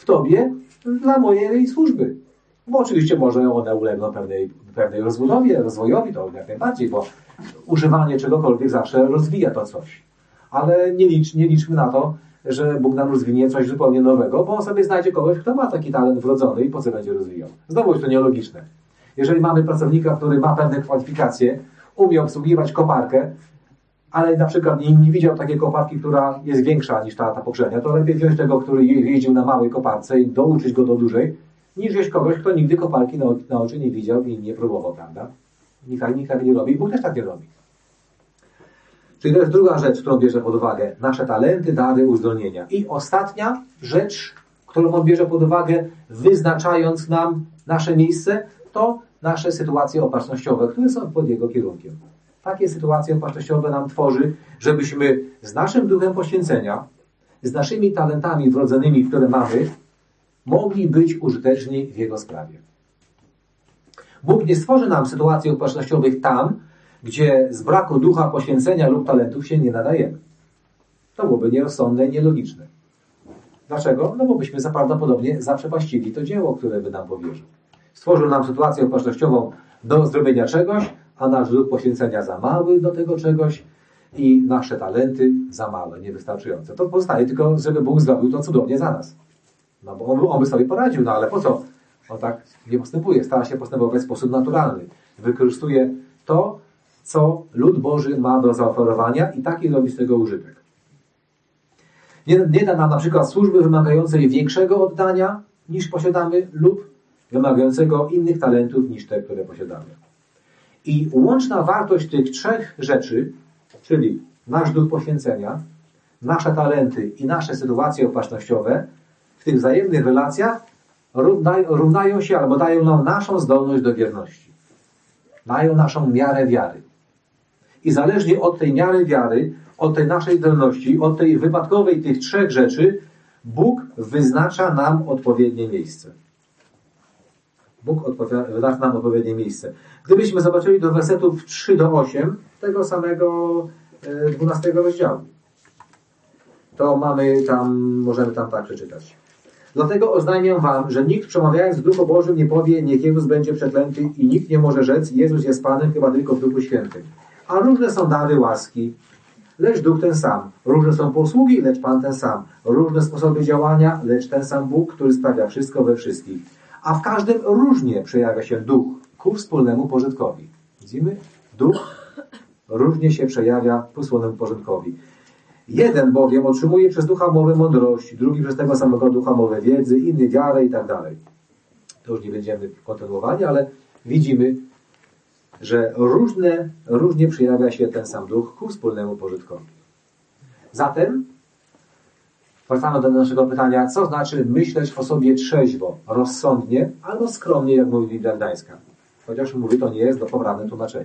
S1: w Tobie dla mojej służby. Bo oczywiście może one ulegną pewnej, pewnej rozbudowie, rozwojowi, to jak najbardziej, bo używanie czegokolwiek zawsze rozwija to coś. Ale nie, licz, nie liczmy na to, że Bóg nam rozwinie coś zupełnie nowego, bo on sobie znajdzie kogoś, kto ma taki talent wrodzony i po co będzie rozwijał. Znowu jest to nielogiczne. Jeżeli mamy pracownika, który ma pewne kwalifikacje, umie obsługiwać koparkę, ale na przykład nie, nie widział takiej koparki, która jest większa niż ta, ta poprzednia, to lepiej wziąć tego, który jeździł na małej koparce i douczyć go do dużej, niż wziąć kogoś, kto nigdy koparki na, na oczy nie widział i nie próbował, prawda? Nikt tak, nikt tak nie robi, Bóg też tak nie robi. Czyli to jest druga rzecz, którą bierze pod uwagę. Nasze talenty, dary, uzdolnienia. I ostatnia rzecz, którą on bierze pod uwagę, wyznaczając nam nasze miejsce, to nasze sytuacje opatrznościowe, które są pod jego kierunkiem. Takie sytuacje opatrznościowe nam tworzy, żebyśmy z naszym duchem poświęcenia, z naszymi talentami wrodzonymi, które mamy, mogli być użyteczni w jego sprawie. Bóg nie stworzy nam sytuacji opatrznościowych tam, gdzie z braku ducha poświęcenia lub talentów się nie nadajemy. To byłoby nierozsądne i nielogiczne. Dlaczego? No bo byśmy prawdopodobnie zaprzepaścili to dzieło, które by nam powierzył. Stworzył nam sytuację opatrznościową do zrobienia czegoś, a nasz duch poświęcenia za mały do tego czegoś i nasze talenty za małe, niewystarczające. To pozostaje tylko, żeby Bóg zrobił to cudownie za nas. No bo on, on by sobie poradził, no ale po co? On tak nie postępuje. Stara się postępować w sposób naturalny. Wykorzystuje to, co lud Boży ma do zaoferowania i taki robi z tego użytek. Nie, nie da nam na przykład służby wymagającej większego oddania niż posiadamy lub wymagającego innych talentów niż te, które posiadamy. I łączna wartość tych trzech rzeczy, czyli nasz duch poświęcenia, nasze talenty i nasze sytuacje opatrznościowe, w tych wzajemnych relacjach równają się albo dają nam naszą zdolność do wierności. Dają naszą miarę wiary. I zależnie od tej miary wiary, od tej naszej zdolności, od tej wypadkowej tych trzech rzeczy, Bóg wyznacza nam odpowiednie miejsce. Bóg wyznacza nam odpowiednie miejsce. Gdybyśmy zobaczyli do wersetów trzy do ośmiu tego samego dwunastego rozdziału, to mamy tam, możemy tam tak przeczytać. Dlatego oznajmiam wam, że nikt przemawiając w Duchu Bożym nie powie, niech Jezus będzie przeklęty i nikt nie może rzec, Jezus jest Panem, chyba tylko w Duchu Świętym. A różne są dary łaski, lecz Duch ten sam. Różne są posługi, lecz Pan ten sam. Różne sposoby działania, lecz ten sam Bóg, który sprawia wszystko we wszystkich. A w każdym różnie przejawia się Duch ku wspólnemu pożytkowi. Widzimy? Duch różnie się przejawia ku wspólnemu pożytkowi. Jeden bowiem otrzymuje przez Ducha mowę mądrości, drugi przez tego samego Ducha mowę wiedzy, inny wiarę i tak dalej. To już nie będziemy kontynuowali, ale widzimy, że różne, różnie przejawia się ten sam Duch ku wspólnemu pożytkowi. Zatem wracamy do naszego pytania, co znaczy myśleć o sobie trzeźwo, rozsądnie albo skromnie, jak mówi Biblia Gdańska. Chociaż mówi, to nie jest poprawne tłumaczenie.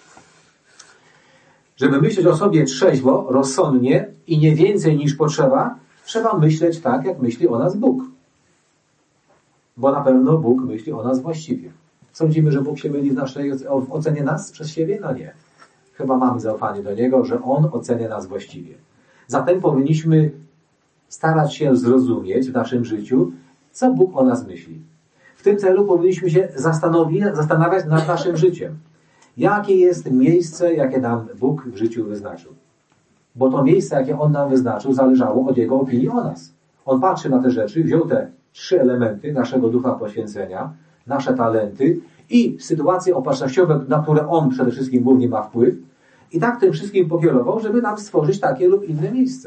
S1: Żeby myśleć o sobie trzeźwo, rozsądnie i nie więcej niż potrzeba, trzeba myśleć tak, jak myśli o nas Bóg. Bo na pewno Bóg myśli o nas właściwie. Sądzimy, że Bóg się myli w naszej w ocenie nas przez siebie? No nie. Chyba mamy zaufanie do Niego, że On ocenia nas właściwie. Zatem powinniśmy starać się zrozumieć w naszym życiu, co Bóg o nas myśli. W tym celu powinniśmy się zastanawiać nad naszym życiem. Jakie jest miejsce, jakie nam Bóg w życiu wyznaczył? Bo to miejsce, jakie On nam wyznaczył, zależało od Jego opinii o nas. On patrzy na te rzeczy, wziął te trzy elementy naszego ducha poświęcenia, nasze talenty i sytuacje opatrznościowe, na które On przede wszystkim głównie ma wpływ, i tak tym wszystkim pokierował, żeby nam stworzyć takie lub inne miejsce.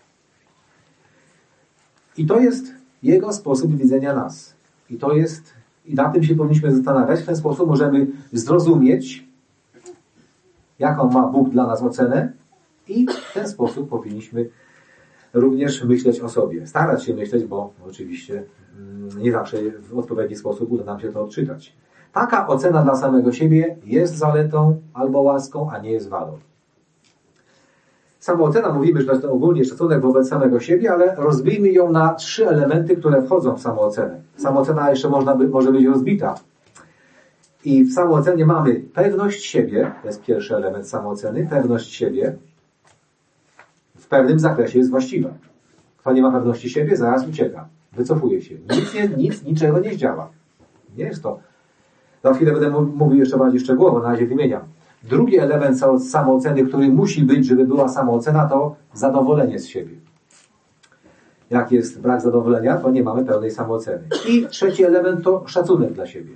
S1: I to jest Jego sposób widzenia nas. I to jest, i nad tym się powinniśmy zastanawiać. W ten sposób możemy zrozumieć, jaką ma Bóg dla nas ocenę, i w ten sposób powinniśmy również myśleć o sobie. Starać się myśleć, bo oczywiście nie zawsze w odpowiedni sposób uda nam się to odczytać. Taka ocena dla samego siebie jest zaletą albo łaską, a nie jest wadą. Samoocena, mówimy, że to jest ogólnie szacunek wobec samego siebie, ale rozbijmy ją na trzy elementy, które wchodzą w samoocenę. Samoocena jeszcze można by, może być rozbita. I w samoocenie mamy pewność siebie, to jest pierwszy element samooceny, pewność siebie w pewnym zakresie jest właściwa. Kto nie ma pewności siebie, zaraz ucieka. Wycofuje się. Nic, nie, nic niczego nie zdziała. Nie jest to. Za chwilę będę mówił jeszcze bardziej szczegółowo, na razie wymieniam. Drugi element samooceny, który musi być, żeby była samoocena, to zadowolenie z siebie. Jak jest brak zadowolenia, to nie mamy pełnej samooceny. I trzeci element to szacunek dla siebie.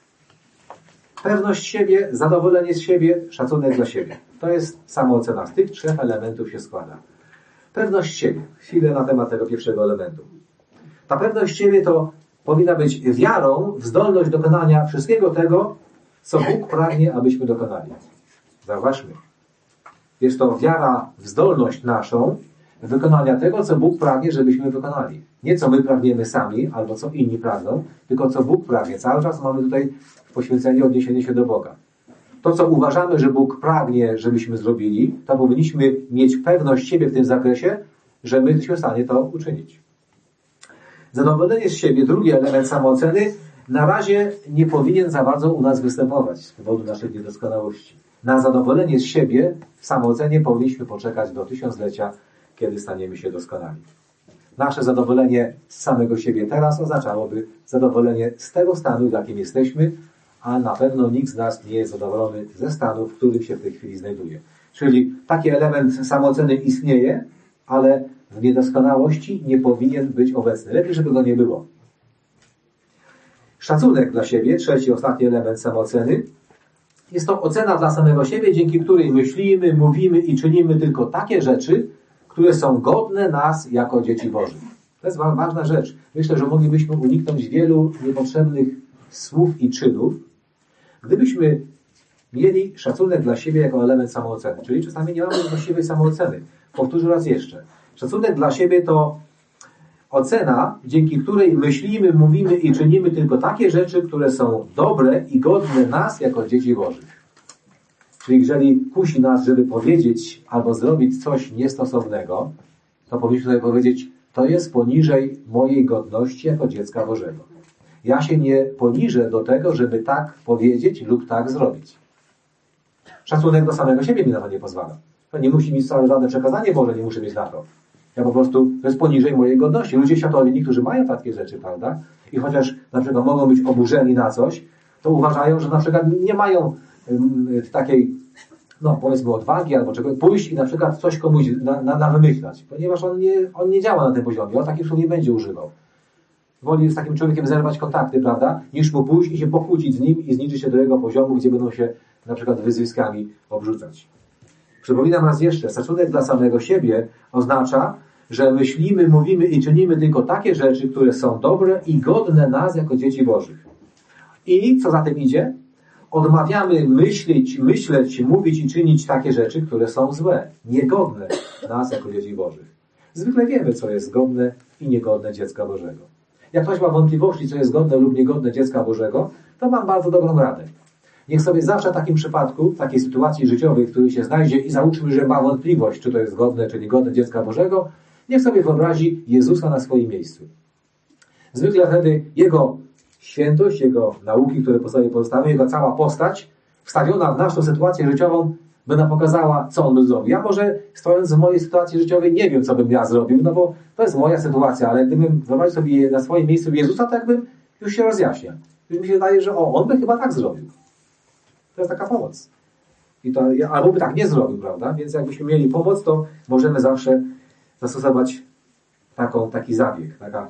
S1: Pewność siebie, zadowolenie z siebie, szacunek dla siebie. To jest samoocena. Z tych trzech elementów się składa. Pewność siebie. Chwilę na temat tego pierwszego elementu. Ta pewność siebie to powinna być wiarą w zdolność dokonania wszystkiego tego, co Bóg pragnie, abyśmy dokonali. Zauważmy. Jest to wiara w zdolność naszą wykonania tego, co Bóg pragnie, żebyśmy wykonali. Nie co my pragniemy sami, albo co inni pragną, tylko co Bóg pragnie. Cały czas mamy tutaj w poświęceniu odniesienie się do Boga. To, co uważamy, że Bóg pragnie, żebyśmy zrobili, to powinniśmy mieć pewność siebie w tym zakresie, że my jesteśmy w stanie to uczynić. Zadowolenie z siebie, drugi element samooceny, na razie nie powinien za bardzo u nas występować z powodu naszych niedoskonałości. Na zadowolenie z siebie w samoocenie powinniśmy poczekać do tysiąclecia, kiedy staniemy się doskonali. Nasze zadowolenie z samego siebie teraz oznaczałoby zadowolenie z tego stanu, w jakim jesteśmy, a na pewno nikt z nas nie jest zadowolony ze stanu, w którym się w tej chwili znajduje. Czyli taki element samooceny istnieje, ale w niedoskonałości nie powinien być obecny. Lepiej, żeby go nie było. Szacunek dla siebie, trzeci, ostatni element samooceny. Jest to ocena dla samego siebie, dzięki której myślimy, mówimy i czynimy tylko takie rzeczy, które są godne nas jako dzieci Bożych. To jest ważna rzecz. Myślę, że moglibyśmy uniknąć wielu niepotrzebnych słów i czynów, gdybyśmy mieli szacunek dla siebie jako element samooceny. Czyli czasami nie mamy właściwej samooceny. Powtórzę raz jeszcze. Szacunek dla siebie to ocena, dzięki której myślimy, mówimy i czynimy tylko takie rzeczy, które są dobre i godne nas jako dzieci Bożych. Czyli jeżeli kusi nas, żeby powiedzieć albo zrobić coś niestosownego, to powinniśmy sobie powiedzieć, to jest poniżej mojej godności jako dziecka Bożego. Ja się nie poniżę do tego, żeby tak powiedzieć lub tak zrobić. Szacunek do samego siebie mi na to nie pozwala. To nie musi mieć wcale żadne przekazanie Boże, nie muszę mieć na to. Ja po prostu, to jest poniżej mojej godności. Ludzie światowi, którzy mają takie rzeczy, prawda? I chociaż na przykład mogą być oburzeni na coś, to uważają, że na przykład nie mają um, takiej, no powiedzmy odwagi albo czegoś, pójść i na przykład coś komuś na, na, na wymyślać. Ponieważ on nie, on nie działa na tym poziomie. On takich słów nie będzie używał. Woli z takim człowiekiem zerwać kontakty, prawda? Niż mu pójść i się pokłócić z nim i zniżyć się do jego poziomu, gdzie będą się na przykład wyzwiskami obrzucać. Przypominam raz jeszcze, szacunek dla samego siebie oznacza, że myślimy, mówimy i czynimy tylko takie rzeczy, które są dobre i godne nas jako dzieci Bożych. I co za tym idzie? Odmawiamy myśleć, myśleć, mówić i czynić takie rzeczy, które są złe, niegodne nas jako dzieci Bożych. Zwykle wiemy, co jest godne i niegodne dziecka Bożego. Jak ktoś ma wątpliwości, co jest godne lub niegodne dziecka Bożego, to mam bardzo dobrą radę. Niech sobie zawsze w takim przypadku, w takiej sytuacji życiowej, w której się znajdzie i załóżmy, że ma wątpliwość, czy to jest godne, czy niegodne dziecka Bożego, niech sobie wyobrazi Jezusa na swoim miejscu. Zwykle wtedy Jego świętość, Jego nauki, które sobie pozostawią, Jego cała postać, wstawiona w naszą sytuację życiową, by nam pokazała, co On by zrobił. Ja może, stojąc w mojej sytuacji życiowej, nie wiem, co bym ja zrobił, no bo to jest moja sytuacja, ale gdybym wyobraził sobie na swoim miejscu Jezusa, to jakbym już się rozjaśnia. Już mi się wydaje, że o, On by chyba tak zrobił. To jest taka pomoc. I to, albo by tak nie zrobił, prawda? Więc jakbyśmy mieli pomoc, to możemy zawsze zastosować taką, taki zabieg, taka,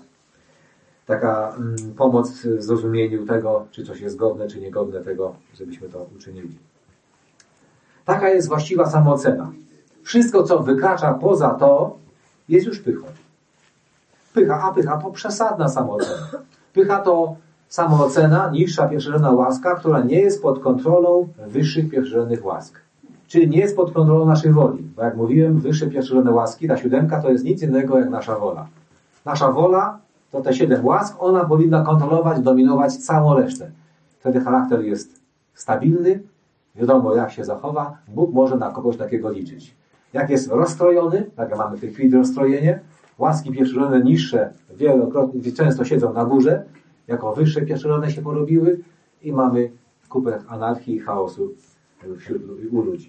S1: taka mm, pomoc w zrozumieniu tego, czy coś jest godne, czy niegodne tego, żebyśmy to uczynili. Taka jest właściwa samoocena. Wszystko, co wykracza poza to, jest już pychą. Pycha, a pycha to przesadna samoocena. Pycha to samoocena, niższa pierwszorzędna łaska, która nie jest pod kontrolą wyższych pierwszorzędnych łask. Czyli nie jest pod kontrolą naszej woli. Bo jak mówiłem, wyższe pierwszorzędne łaski, ta siódemka to jest nic innego jak nasza wola. Nasza wola to te siedem łask, ona powinna kontrolować, dominować całą resztę. Wtedy charakter jest stabilny, wiadomo jak się zachowa, Bóg może na kogoś takiego liczyć. Jak jest rozstrojony, tak jak mamy w tej chwili rozstrojenie, łaski pierwszorzędne niższe wielokrotnie, często siedzą na górze, jako wyższe pierwszorzędne się porobiły i mamy kupę anarchii i chaosu wśród u ludzi.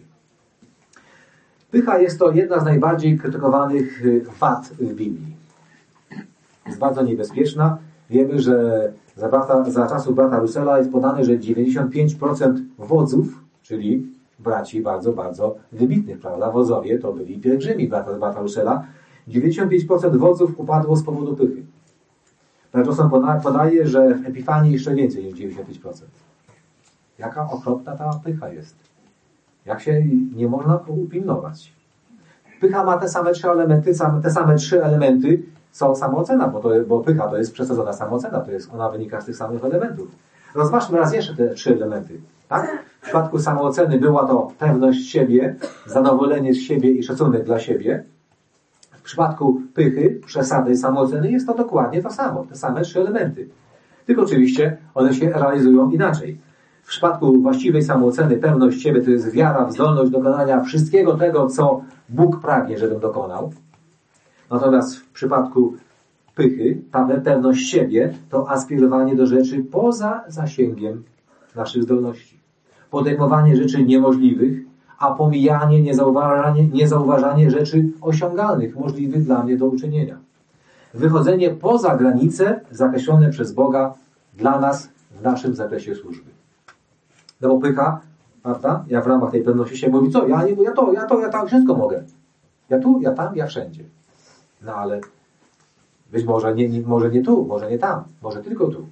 S1: Pycha jest to jedna z najbardziej krytykowanych wad w Biblii. jest bardzo niebezpieczna. Wiemy, że za, brata, za czasów brata Russella jest podane, że dziewięćdziesiąt pięć procent wodzów, czyli braci bardzo, bardzo wybitnych, prawda? Wodzowie to byli pielgrzymi brata, brata Russella. dziewięćdziesiąt pięć procent wodzów upadło z powodu pychy. Johnson podaje, że w Epifanii jeszcze więcej niż dziewięćdziesiąt pięć procent. Jaka okropna ta pycha jest. Jak się nie można upilnować. Pycha ma te same trzy elementy, te same trzy elementy, co samoocena, bo, to, bo pycha to jest przesadzona samoocena, to jest, ona wynika z tych samych elementów. Rozważmy raz jeszcze te trzy elementy. Tak? W przypadku samooceny była to pewność siebie, zadowolenie z siebie i szacunek dla siebie. W przypadku pychy, przesady i samooceny jest to dokładnie to samo, te same trzy elementy. Tylko oczywiście one się realizują inaczej. W przypadku właściwej samooceny pewność siebie to jest wiara w zdolność dokonania wszystkiego tego, co Bóg pragnie, żebym dokonał. Natomiast w przypadku pychy, ta pewność siebie to aspirowanie do rzeczy poza zasięgiem naszych zdolności. Podejmowanie rzeczy niemożliwych, a pomijanie, niezauważanie, niezauważanie rzeczy osiągalnych, możliwych dla mnie do uczynienia. Wychodzenie poza granice zakreślone przez Boga dla nas w naszym zakresie służby. No bo pycha, prawda? Ja w ramach tej pewności się mówi, co? Ja nie, ja to, ja to, ja tam wszystko mogę. Ja tu, ja tam, ja wszędzie. No ale być może nie, nie, może nie tu, może nie tam, może tylko tu.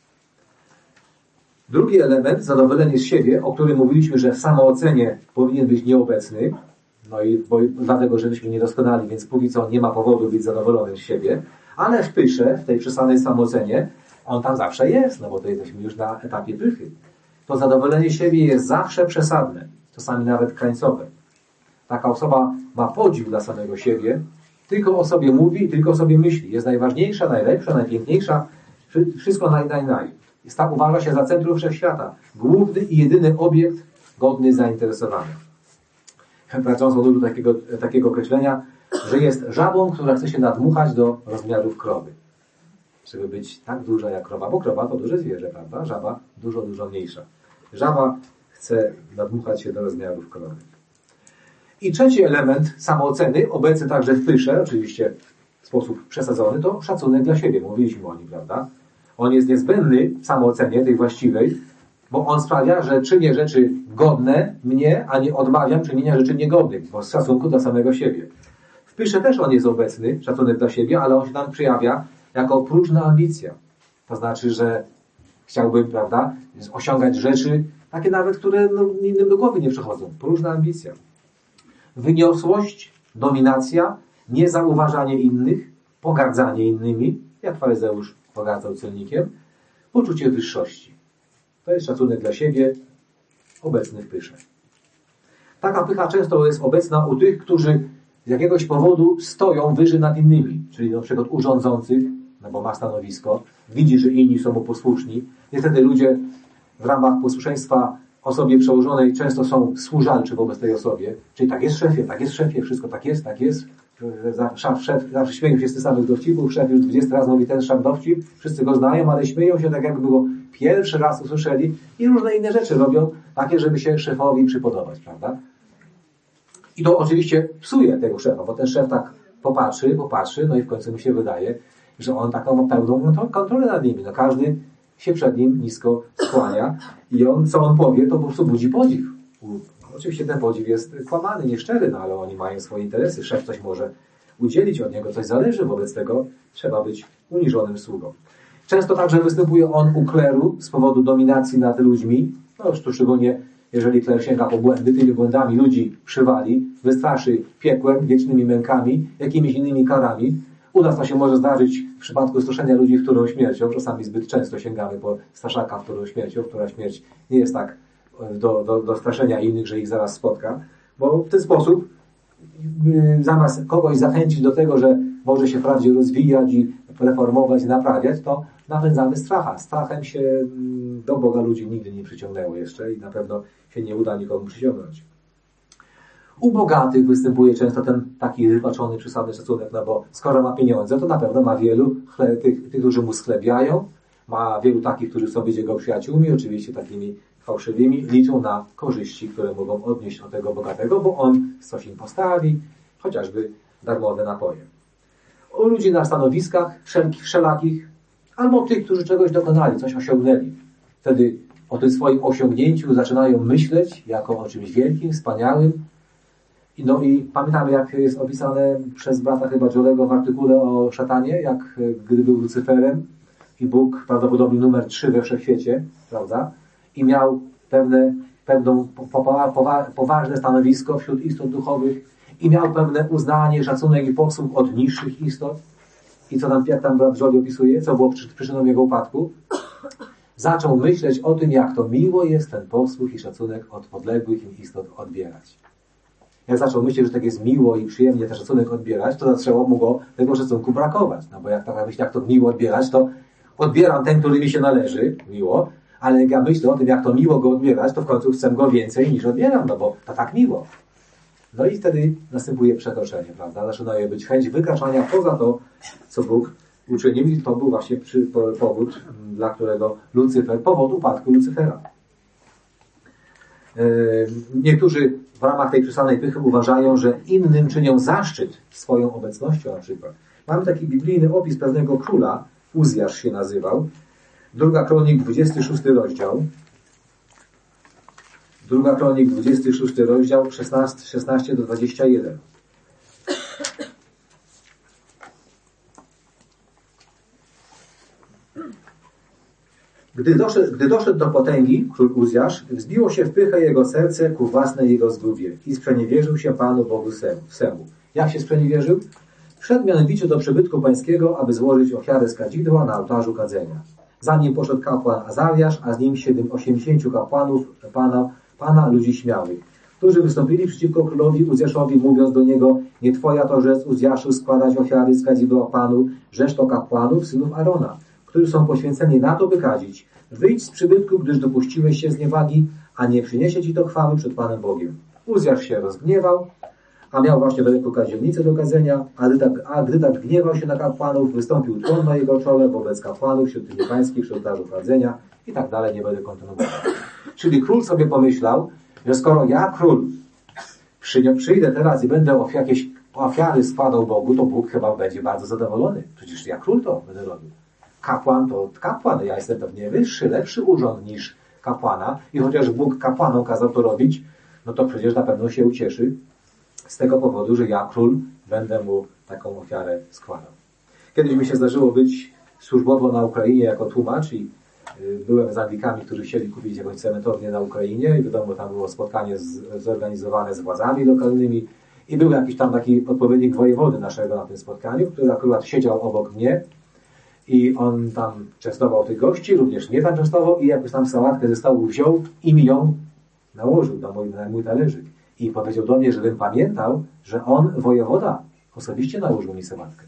S1: Drugi element, zadowolenie z siebie, o którym mówiliśmy, że w samoocenie powinien być nieobecny, no i bo, dlatego, że myśmy niedoskonali, więc póki co nie ma powodu być zadowolonym z siebie, ale w pysze, w tej przesadnej samoocenie, on tam zawsze jest, no bo to jesteśmy już na etapie pychy. To zadowolenie siebie jest zawsze przesadne, czasami nawet krańcowe. Taka osoba ma podziw dla samego siebie, tylko o sobie mówi, tylko o sobie myśli. Jest najważniejsza, najlepsza, najpiękniejsza, wszystko naj, naj, naj. Jest tak, uważa się za centrum wszechświata. Główny i jedyny obiekt godny zainteresowania. Johnson użył takiego, takiego określenia, że jest żabą, która chce się nadmuchać do rozmiarów krowy. Żeby być tak duża jak krowa, bo krowa to duże zwierzę, prawda? Żaba dużo, dużo mniejsza. Żaba chce nadmuchać się do rozmiarów krowy. I trzeci element samooceny, obecny także w pysze, oczywiście w sposób przesadzony, to szacunek dla siebie. Mówiliśmy o nim, prawda? On jest niezbędny w samoocenie, tej właściwej, bo on sprawia, że czynię rzeczy godne mnie, a nie odmawiam czynienia rzeczy niegodnych, bo z szacunku dla samego siebie. W pysze też on jest obecny, szacunek dla siebie, ale on się tam przejawia jako próżna ambicja. To znaczy, że chciałbym, prawda, osiągać rzeczy, takie nawet, które no, innym do głowy nie przychodzą. Próżna ambicja. Wyniosłość, dominacja, niezauważanie innych, pogardzanie innymi, jak faryzeusz pogardzał celnikiem, poczucie wyższości. To jest szacunek dla siebie, obecny w pysze. Taka pycha często jest obecna u tych, którzy z jakiegoś powodu stoją wyżej nad innymi, czyli na przykład u rządzących, no bo ma stanowisko, widzi, że inni są mu posłuszni. Niestety ludzie w ramach posłuszeństwa osobie przełożonej często są służalczy wobec tej osobie. Czyli tak jest szefie, tak jest szefie, wszystko tak jest, tak jest. Szef, szef zawsze śmieją się z tych samych dowcipów, szef już dwudziesty raz mówi ten sam dowcip, wszyscy go znają, ale śmieją się tak jakby go pierwszy raz usłyszeli i różne inne rzeczy robią, takie, żeby się szefowi przypodobać, prawda? I to oczywiście psuje tego szefa, bo ten szef tak popatrzy, popatrzy, no i w końcu mi się wydaje, że on taką ma pełną kontrolę nad nimi. No każdy się przed nim nisko skłania i on, co on powie, to po prostu budzi podziw. Oczywiście ten podziw jest kłamany, nieszczery, no ale oni mają swoje interesy. Szef coś może udzielić, od niego coś zależy, wobec tego trzeba być uniżonym sługą. Często także występuje on u kleru z powodu dominacji nad ludźmi. No to szczególnie jeżeli kler sięga po błędy, tymi błędami ludzi przywali, wystraszy piekłem, wiecznymi mękami, jakimiś innymi karami. U nas to się może zdarzyć w przypadku straszenia ludzi wtórną śmiercią. Czasami zbyt często sięgamy po straszaka wtórną śmiercią, która śmierć nie jest tak do, do, do straszenia innych, że ich zaraz spotka. Bo w ten sposób yy, zamiast kogoś zachęcić do tego, że może się wprawdzie rozwijać i reformować, naprawiać, to napędzamy stracha. Strachem się yy, do Boga ludzi nigdy nie przyciągnęło jeszcze i na pewno się nie uda nikomu przyciągnąć. U bogatych występuje często ten taki wypaczony, przesadny szacunek, no bo skoro ma pieniądze, to na pewno ma wielu chle, tych, tych, którzy mu sklebiają, ma wielu takich, którzy są jego przyjaciółmi, oczywiście takimi fałszywymi, liczą na korzyści, które mogą odnieść od tego bogatego, bo on coś im postawi, chociażby darmowe napoje. u ludzi na stanowiskach wszelkich, wszelakich, albo tych, którzy czegoś dokonali, coś osiągnęli. Wtedy o tym swoim osiągnięciu zaczynają myśleć jako o czymś wielkim, wspaniałym. No i pamiętamy, jak jest opisane przez brata chyba Jolego w artykule o szatanie, jak gdy był Lucyferem i Bóg, prawdopodobnie numer trzy we wszechświecie, prawda? I miał pewne, pewną poważne stanowisko wśród istot duchowych i miał pewne uznanie, szacunek i posłuch od niższych istot. I co tam, jak tam brat Jolly opisuje, co było przyczyną jego upadku? Zaczął myśleć o tym, jak to miło jest ten posłuch i szacunek od podległych im istot odbierać. Jak zaczął myśleć, że tak jest miło i przyjemnie ten szacunek odbierać, to zaczęło mu go tego szacunku brakować. No bo jak tak myślę, jak to miło odbierać, to odbieram ten, który mi się należy, miło, ale jak ja myślę o tym, jak to miło go odbierać, to w końcu chcę go więcej niż odbieram, no bo to tak miło. No i wtedy następuje przekroczenie, prawda? Zaczyna być chęć wykraczania poza to, co Bóg uczynił i to był właśnie przy, powód, dla którego Lucyfer, powód upadku Lucyfera. Niektórzy w ramach tej przesadnej pychy uważają, że innym czynią zaszczyt swoją obecnością na przykład. Mamy taki biblijny opis pewnego króla, Uzjasz się nazywał. Druga Kronik, dwudziesty szósty rozdział. Druga Kronik, dwudziesty szósty rozdział, szesnaście do dwudziestego pierwszego. Gdy doszedł, gdy doszedł do potęgi, król Uzjasz, wzbiło się w pychę jego serce ku własnej jego zgubie i sprzeniewierzył się Panu Bogu swemu. Jak się sprzeniewierzył? Wszedł mianowicie do przybytku pańskiego, aby złożyć ofiarę z kadzidła na ołtarzu kadzenia. Za nim poszedł kapłan Azariasz, a z nim siedem, osiemdziesięciu kapłanów Pana, Pana ludzi śmiałych, którzy wystąpili przeciwko królowi Uzjaszowi, mówiąc do niego: nie twoja to rzecz, Uzjaszu, składać ofiary z kadzidła Panu, rzecz to kapłanów, synów Arona, którzy są poświęceni na to, by kadzić. Wyjdź z przybytku, gdyż dopuściłeś się zniewagi, a nie przyniesie ci to chwały przed Panem Bogiem. Uzjasz się rozgniewał, a miał właśnie w ręku kadzielnicę do kadzenia, a gdy, tak, a gdy tak gniewał się na kapłanów, wystąpił tłum na jego czole wobec kapłanów, świątyni pańskiej, przy ołtarzu kadzenia i tak dalej, nie będę kontynuował. Czyli król sobie pomyślał, że skoro ja, król, przyjdę teraz i będę jakieś ofiary składał Bogu, to Bóg chyba będzie bardzo zadowolony. Przecież ja, król, to będę robił. Kapłan to kapłan. Ja jestem pewnie wyższy, lepszy urząd niż kapłana i chociaż Bóg kapłanom kazał to robić, no to przecież na pewno się ucieszy z tego powodu, że ja, król, będę mu taką ofiarę składał. Kiedyś mi się zdarzyło być służbowo na Ukrainie jako tłumacz i byłem z Anglikami, którzy chcieli kupić jakąś cementownię na Ukrainie i wiadomo, tam było spotkanie z, zorganizowane z władzami lokalnymi i był jakiś tam taki odpowiednik wojewody naszego na tym spotkaniu, który akurat siedział obok mnie i on tam częstował tych gości, również mnie tam częstował i jakąś tam sałatkę ze stołu wziął i mi ją nałożył na mój, na mój talerzyk. I powiedział do mnie, żebym pamiętał, że on, wojewoda, osobiście nałożył mi sałatkę.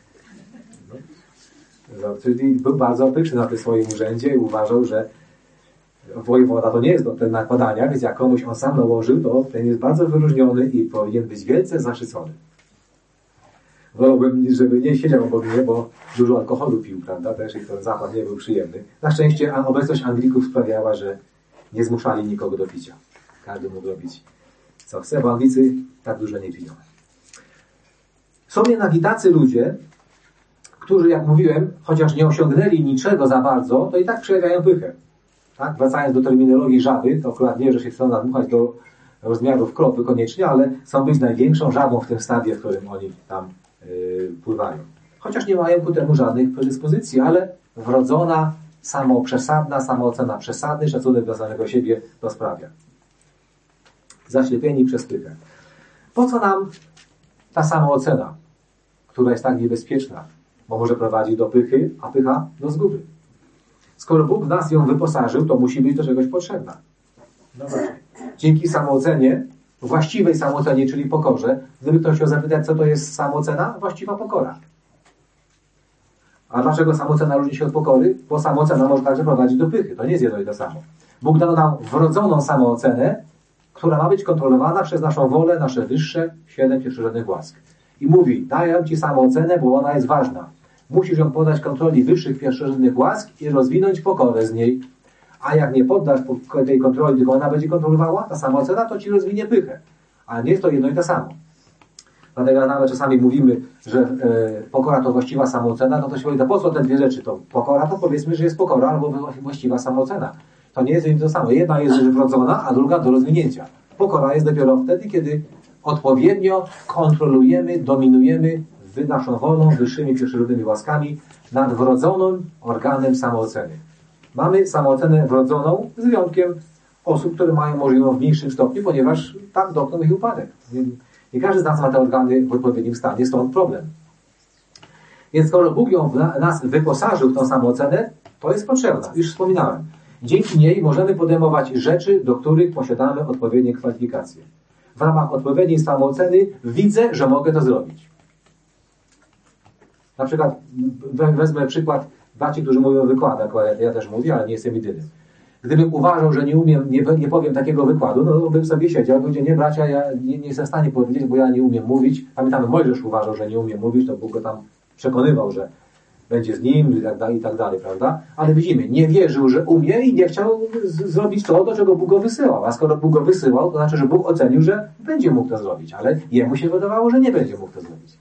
S1: No, czyli był bardzo opyczny na tym swoim urzędzie i uważał, że wojewoda to nie jest do ten nakładania, więc jak komuś on sam nałożył, to ten jest bardzo wyróżniony i powinien być wielce zaszczycony. Wolałbym, żeby nie siedział obok mnie, bo dużo alkoholu pił, prawda, też i ten zapach nie był przyjemny. Na szczęście obecność Anglików sprawiała, że nie zmuszali nikogo do picia. Każdy mógł robić co chce, bo Anglicy tak dużo nie piją. Są jednak i tacy ludzie, którzy, jak mówiłem, chociaż nie osiągnęli niczego za bardzo, to i tak przejawiają pychę. Tak? Wracając do terminologii żaby, to akurat nie, że się chcą nadmuchać do rozmiarów kropy koniecznie, ale chcą być największą żabą w tym stawie, w którym oni tam yy, pływają. Chociaż nie mają ku temu żadnych predyspozycji, ale wrodzona, samoprzesadna, samoocena przesady, szacunek dla samego siebie to sprawia. Zaślepieni przez pychę. Po co nam ta samoocena, która jest tak niebezpieczna, bo może prowadzić do pychy, a pycha do zguby. Skoro Bóg nas ją wyposażył, to musi być do czegoś potrzebna. No właśnie. Dzięki samoocenie, właściwej samoocenie, czyli pokorze, gdyby ktoś chciał zapytać, co to jest samoocena? Właściwa pokora. A dlaczego samoocena różni się od pokory? Bo samoocena może także prowadzić do pychy. To nie jest jedno i to samo. Bóg dał nam wrodzoną samoocenę, która ma być kontrolowana przez naszą wolę, nasze wyższe, siedem pierwszorzędnych łask. I mówi, daję Ci samoocenę, bo ona jest ważna. Musisz ją poddać kontroli wyższych pierwszorzędnych łask i rozwinąć pokorę z niej. A jak nie poddasz tej kontroli, tylko ona będzie kontrolowała, ta samoocena, to Ci rozwinie pychę. Ale nie jest to jedno i to samo. Dlatego nawet czasami mówimy, że e, pokora to właściwa samoocena, no to się powie, po co te dwie rzeczy? To pokora to powiedzmy, że jest pokora albo właściwa samoocena. To nie jest to samo. Jedna jest wrodzona, a druga do rozwinięcia. Pokora jest dopiero wtedy, kiedy odpowiednio kontrolujemy, dominujemy naszą wolą, wyższymi przyrodnimi łaskami nad wrodzonym organem samooceny. Mamy samoocenę wrodzoną z wyjątkiem osób, które mają możliwą w mniejszym stopniu, ponieważ tak dotknął ich upadek. Nie, nie każdy z nas ma te organy w odpowiednim stanie, stąd problem. Więc skoro Bóg ją w nas wyposażył w tą samoocenę, to jest potrzebna. Już wspominałem. Dzięki niej możemy podejmować rzeczy, do których posiadamy odpowiednie kwalifikacje. W ramach odpowiedniej samooceny widzę, że mogę to zrobić. Na przykład wezmę przykład braci, którzy mówią o wykładach, ja też mówię, ale nie jestem jedyny. Gdybym uważał, że nie umiem, nie, nie powiem takiego wykładu, no bym sobie siedział, powiedział, nie bracia, ja nie, nie jestem w stanie powiedzieć, bo ja nie umiem mówić. Pamiętamy, Mojżesz uważał, że nie umie mówić, to Bóg go tam przekonywał, że będzie z nim i tak dalej, i tak dalej, prawda? Ale widzimy, nie wierzył, że umie i nie chciał z- zrobić to, do czego Bóg go wysyłał. A skoro Bóg go wysyłał, to znaczy, że Bóg ocenił, że będzie mógł to zrobić, ale jemu się wydawało, że nie będzie mógł to zrobić.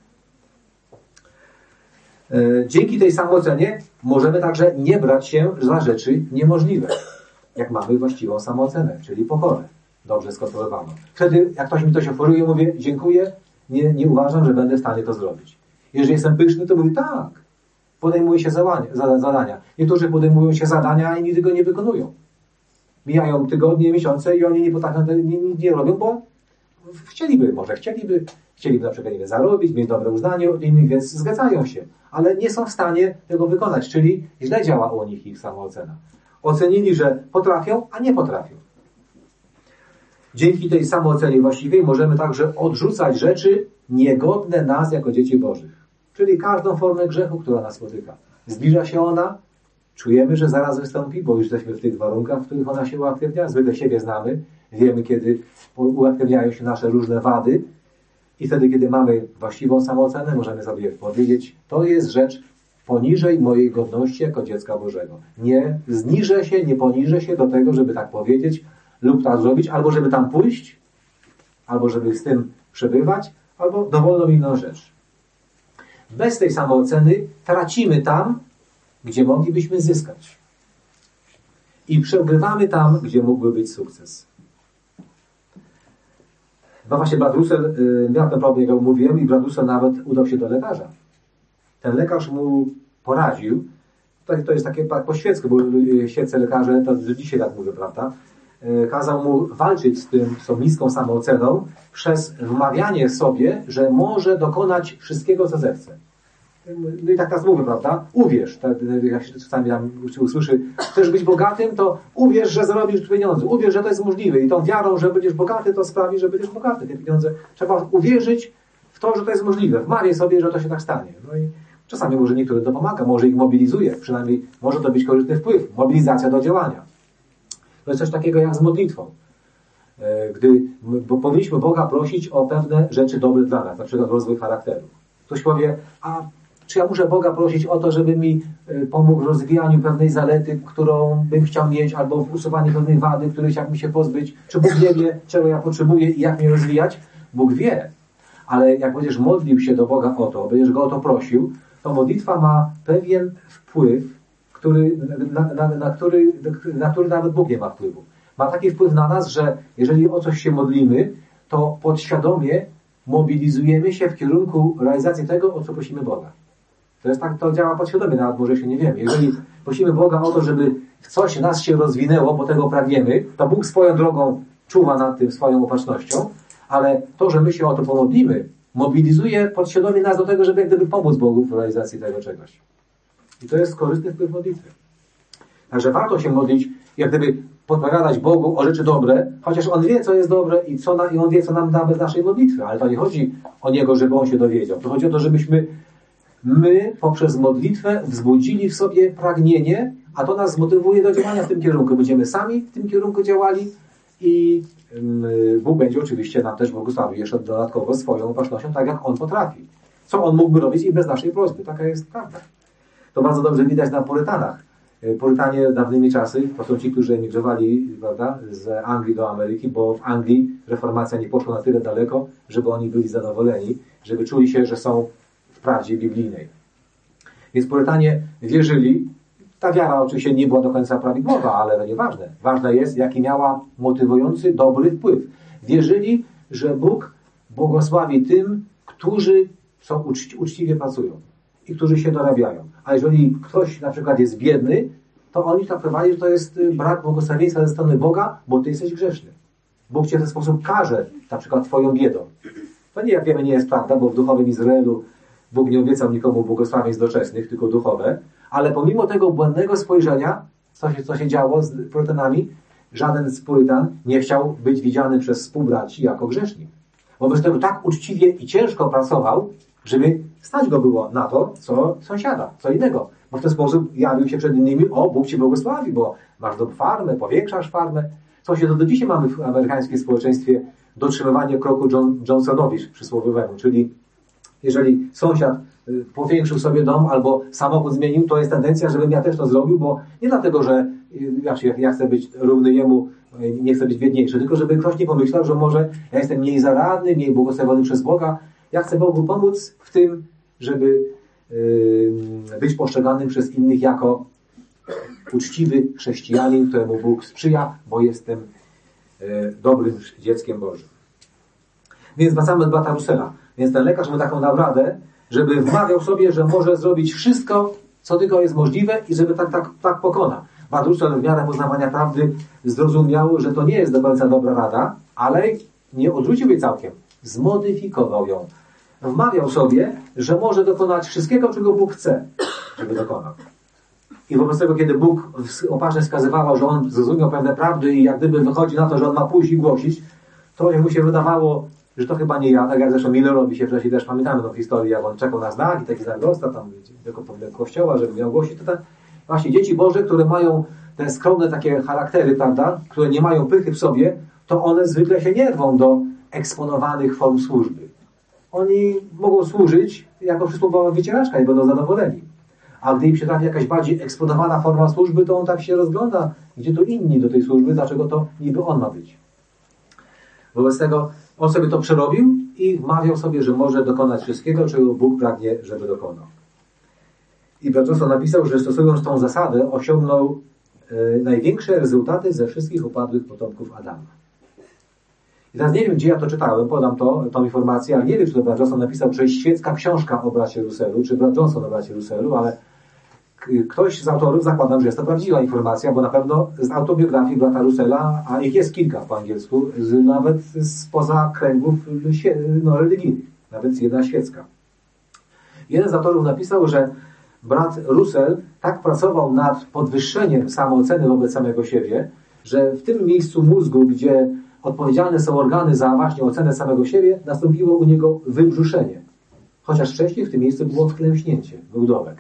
S1: Dzięki tej samoocenie możemy także nie brać się za rzeczy niemożliwe, jak mamy właściwą samoocenę, czyli pokorę, dobrze skontrolowaną. Wtedy, jak ktoś mi coś oferuje, mówię, dziękuję, nie, nie uważam, że będę w stanie to zrobić. Jeżeli jestem pyszny, to mówię, tak, podejmuję się zadania. zadania. Niektórzy podejmują się zadania i nigdy go nie wykonują. Mijają tygodnie, miesiące i oni nie potrafią, nie, nie, nie robią, bo chcieliby, może chcieliby, chcieliby na przykład nie wiem, zarobić, mieć dobre uznanie od innych, więc zgadzają się, ale nie są w stanie tego wykonać, czyli źle działa u nich ich samoocena. Ocenili, że potrafią, a nie potrafią. Dzięki tej samoocenie właściwej możemy także odrzucać rzeczy niegodne nas jako dzieci Bożych, czyli każdą formę grzechu, która nas spotyka. Zbliża się ona, czujemy, że zaraz wystąpi, bo już jesteśmy w tych warunkach, w których ona się uaktywnia, zwykle siebie znamy, wiemy, kiedy uaktywniają się nasze różne wady i wtedy, kiedy mamy właściwą samoocenę, możemy sobie powiedzieć, to jest rzecz poniżej mojej godności jako dziecka Bożego. Nie zniżę się, nie poniżę się do tego, żeby tak powiedzieć lub tak zrobić, albo żeby tam pójść, albo żeby z tym przebywać, albo dowolną inną rzecz. Bez tej samooceny tracimy tam, gdzie moglibyśmy zyskać. I przegrywamy tam, gdzie mógłby być sukces. No właśnie brat Russell y, miał ten problem, jak mówiłem, i brat Russell nawet udał się do lekarza. Ten lekarz mu poradził, to, to jest takie po świecku, bo świeccy lekarze, to dzisiaj tak mówię, prawda, y, kazał mu walczyć z tym, z tą niską samooceną przez wmawianie sobie, że może dokonać wszystkiego, co zechce. No i tak teraz mówię, prawda? Uwierz. Tak, jak się czasami tam usłyszy, chcesz być bogatym, to uwierz, że zarobisz pieniądze. Uwierz, że to jest możliwe. I tą wiarą, że będziesz bogaty, to sprawi, że będziesz bogaty. Te pieniądze trzeba uwierzyć w to, że to jest możliwe. Wmawiaj sobie, że to się tak stanie. No i czasami może niektórym to pomaga, może ich mobilizuje. Przynajmniej może to być korzystny wpływ. Mobilizacja do działania. To jest coś takiego jak z modlitwą. Gdy, bo powinniśmy Boga prosić o pewne rzeczy dobre dla nas, na przykład rozwój charakteru. Ktoś powie, a czy ja muszę Boga prosić o to, żeby mi pomógł w rozwijaniu pewnej zalety, którą bym chciał mieć, albo w usuwaniu pewnej wady, której chciałbym się pozbyć? Czy Bóg nie wie, czego ja potrzebuję i jak mnie rozwijać? Bóg wie. Ale jak będziesz modlił się do Boga o to, będziesz Go o to prosił, to modlitwa ma pewien wpływ, który, na, na, na, który, na który nawet Bóg nie ma wpływu. Ma taki wpływ na nas, że jeżeli o coś się modlimy, to podświadomie mobilizujemy się w kierunku realizacji tego, o co prosimy Boga. To jest tak, to działa podświadomie, nawet może się nie wiemy. Jeżeli prosimy Boga o to, żeby coś nas się rozwinęło, bo tego pragniemy, to Bóg swoją drogą czuwa nad tym swoją opatrznością, ale to, że my się o to pomodlimy, mobilizuje podświadomie nas do tego, żeby jak gdyby pomóc Bogu w realizacji tego czegoś. I to jest korzystny wpływ modlitwy. Także warto się modlić, jak gdyby podpowiadać Bogu o rzeczy dobre, chociaż On wie, co jest dobre i, co na, i On wie, co nam da bez naszej modlitwy. Ale to nie chodzi o Niego, żeby On się dowiedział. To chodzi o to, żebyśmy my poprzez modlitwę wzbudzili w sobie pragnienie, a to nas zmotywuje do działania w tym kierunku. Będziemy sami w tym kierunku działali i Bóg będzie oczywiście nam też błogosławił jeszcze dodatkowo swoją opatrznością, tak jak On potrafi. Co On mógłby robić i bez naszej prośby. Taka jest prawda. To bardzo dobrze widać na Purytanach. Purytanie dawnymi czasy, to są ci, którzy emigrowali, prawda, z Anglii do Ameryki, bo w Anglii reformacja nie poszła na tyle daleko, żeby oni byli zadowoleni, żeby czuli się, że są w prawdzie biblijnej. Więc Purytanie wierzyli, ta wiara oczywiście nie była do końca prawidłowa, ale to nieważne. Ważne jest, jaki miała motywujący, dobry wpływ. Wierzyli, że Bóg błogosławi tym, którzy są uczci, uczciwie pracują i którzy się dorabiają. A jeżeli ktoś na przykład jest biedny, to oni traktowali, że to jest brak błogosławieństwa ze strony Boga, bo ty jesteś grzeszny. Bóg cię w ten sposób karze, na przykład twoją biedą. To nie, jak wiemy, nie jest prawda, bo w duchowym Izraelu Bóg nie obiecał nikomu błogosławieństw doczesnych, tylko duchowe. Ale pomimo tego błędnego spojrzenia, co się, co się działo z Purytanami, żaden z Purytan nie chciał być widziany przez współbraci jako grzesznik. Wobec tego tak uczciwie i ciężko pracował, żeby stać go było na to, co sąsiada, co innego. Bo w ten sposób jawił się przed innymi, o, Bóg ci błogosławi, bo masz dobrą farmę, powiększasz farmę. Co się do dzisiaj mamy w amerykańskim społeczeństwie dotrzymywanie kroku John, Johnsonowi przysłowiowemu, czyli jeżeli sąsiad powiększył sobie dom albo samochód zmienił, to jest tendencja, żebym ja też to zrobił, bo nie dlatego, że ja, się, ja chcę być równy jemu, nie chcę być biedniejszy, tylko żeby ktoś nie pomyślał, że może ja jestem mniej zaradny, mniej błogosławiony przez Boga. Ja chcę Bogu pomóc w tym, żeby yy, być postrzeganym przez innych jako uczciwy chrześcijanin, któremu Bóg sprzyja, bo jestem yy, dobrym dzieckiem Bożym. Więc wracamy do brata Russella. Więc ten lekarz mu taką dał radę, żeby wmawiał sobie, że może zrobić wszystko, co tylko jest możliwe i żeby tak, tak, tak pokona. Brat Russell w miarę poznawania prawdy zrozumiał, że to nie jest do końca dobra rada, ale nie odrzucił jej całkiem. Zmodyfikował ją. Wmawiał sobie, że może dokonać wszystkiego, czego Bóg chce, żeby dokonał. I wobec tego, kiedy Bóg opatrznie wskazywał, że on zrozumiał pewne prawdy i jak gdyby wychodzi na to, że on ma pójść i głosić, to jak mu się wydawało, że to chyba nie ja, tak jak zresztą Millerowi się wcześniej też pamiętamy tą historię, jak on czekał na znak i taki znak dostał tam do kościoła, żeby miał głosić. To tak, właśnie dzieci Boże, które mają te skromne takie charaktery, prawda, które nie mają pychy w sobie, to one zwykle się nie rwą do eksponowanych form służby. Oni mogą służyć jako przysłowiowa wycieraczka i będą zadowoleni. A gdy im się trafi jakaś bardziej eksponowana forma służby, to on tak się rozgląda, gdzie tu inni do tej służby, dlaczego to niby on ma być. Wobec tego on sobie to przerobił i wmawiał sobie, że może dokonać wszystkiego, czego Bóg pragnie, żeby dokonał. I brat Johnson napisał, że stosując tą zasadę osiągnął y, największe rezultaty ze wszystkich upadłych potomków Adama. I teraz nie wiem, gdzie ja to czytałem, podam to, tą informację, ale nie wiem, czy to brat Johnson napisał, czy jest świecka książka o bracie Russellu, czy brat Johnson o bracie Russellu, ale ktoś z autorów, zakładam, że jest to prawdziwa informacja, bo na pewno z autobiografii brata Russella, a ich jest kilka po angielsku, z, nawet spoza kręgów no, religijnych, nawet jedna świecka. Jeden z autorów napisał, że brat Russell tak pracował nad podwyższeniem samooceny wobec samego siebie, że w tym miejscu mózgu, gdzie odpowiedzialne są organy za właśnie ocenę samego siebie, nastąpiło u niego wybrzuszenie. Chociaż wcześniej w tym miejscu było wklęśnięcie, był dołek.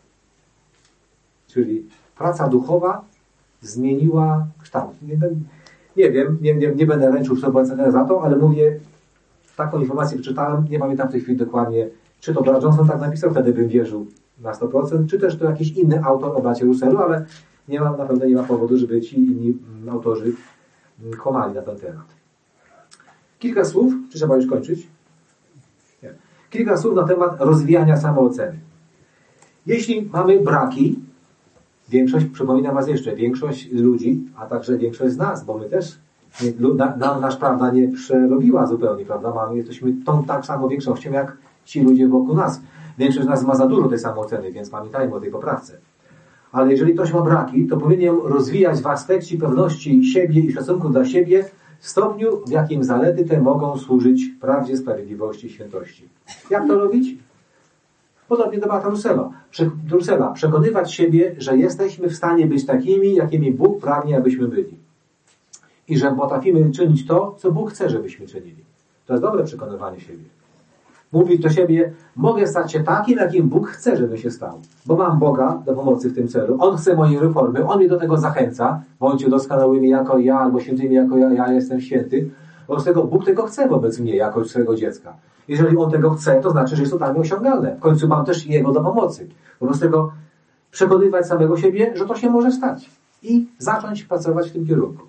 S1: Czyli praca duchowa zmieniła kształt. Nie, nie wiem, nie, nie, nie będę ręczył sto procent za to, ale mówię, taką informację przeczytałem, nie pamiętam w tej chwili dokładnie, czy to brat Johnson tak napisał, wtedy bym wierzył na sto procent, czy też to jakiś inny autor o bracie Russellu, ale nie ma, na pewno nie ma powodu, żeby ci inni autorzy kłamali na ten temat. Kilka słów, czy trzeba już kończyć? Nie. Kilka słów na temat rozwijania samooceny. Jeśli mamy braki, większość, przypominam was jeszcze, większość ludzi, a także większość z nas, bo my też, nie, na, na, nasz prawda nie przerobiła zupełnie, prawda? Mamy, jesteśmy tą tak samo większością, jak ci ludzie wokół nas. Większość z nas ma za dużo tej samooceny, więc pamiętajmy o tej poprawce. Ale jeżeli ktoś ma braki, to powinien rozwijać w aspekcie pewności siebie i szacunku dla siebie w stopniu, w jakim zalety te mogą służyć prawdzie, sprawiedliwości i świętości. Jak to robić? Podobnie do brata Russella. Russella. Przekonywać siebie, że jesteśmy w stanie być takimi, jakimi Bóg pragnie, abyśmy byli. I że potrafimy czynić to, co Bóg chce, żebyśmy czynili. To jest dobre przekonywanie siebie. Mówić do siebie, mogę stać się takim, jakim Bóg chce, żebym się stał. Bo mam Boga do pomocy w tym celu. On chce mojej reformy, On mnie do tego zachęca. Bądźcie doskonałymi jako ja, albo świętymi jako ja, ja jestem święty. Wobec tego Bóg tego chce wobec mnie, jako swojego dziecka. Jeżeli On tego chce, to znaczy, że jest to dla mnie osiągalne. W końcu mam też Jego do pomocy. Wobec tego przekonywać samego siebie, że to się może stać i zacząć pracować w tym kierunku.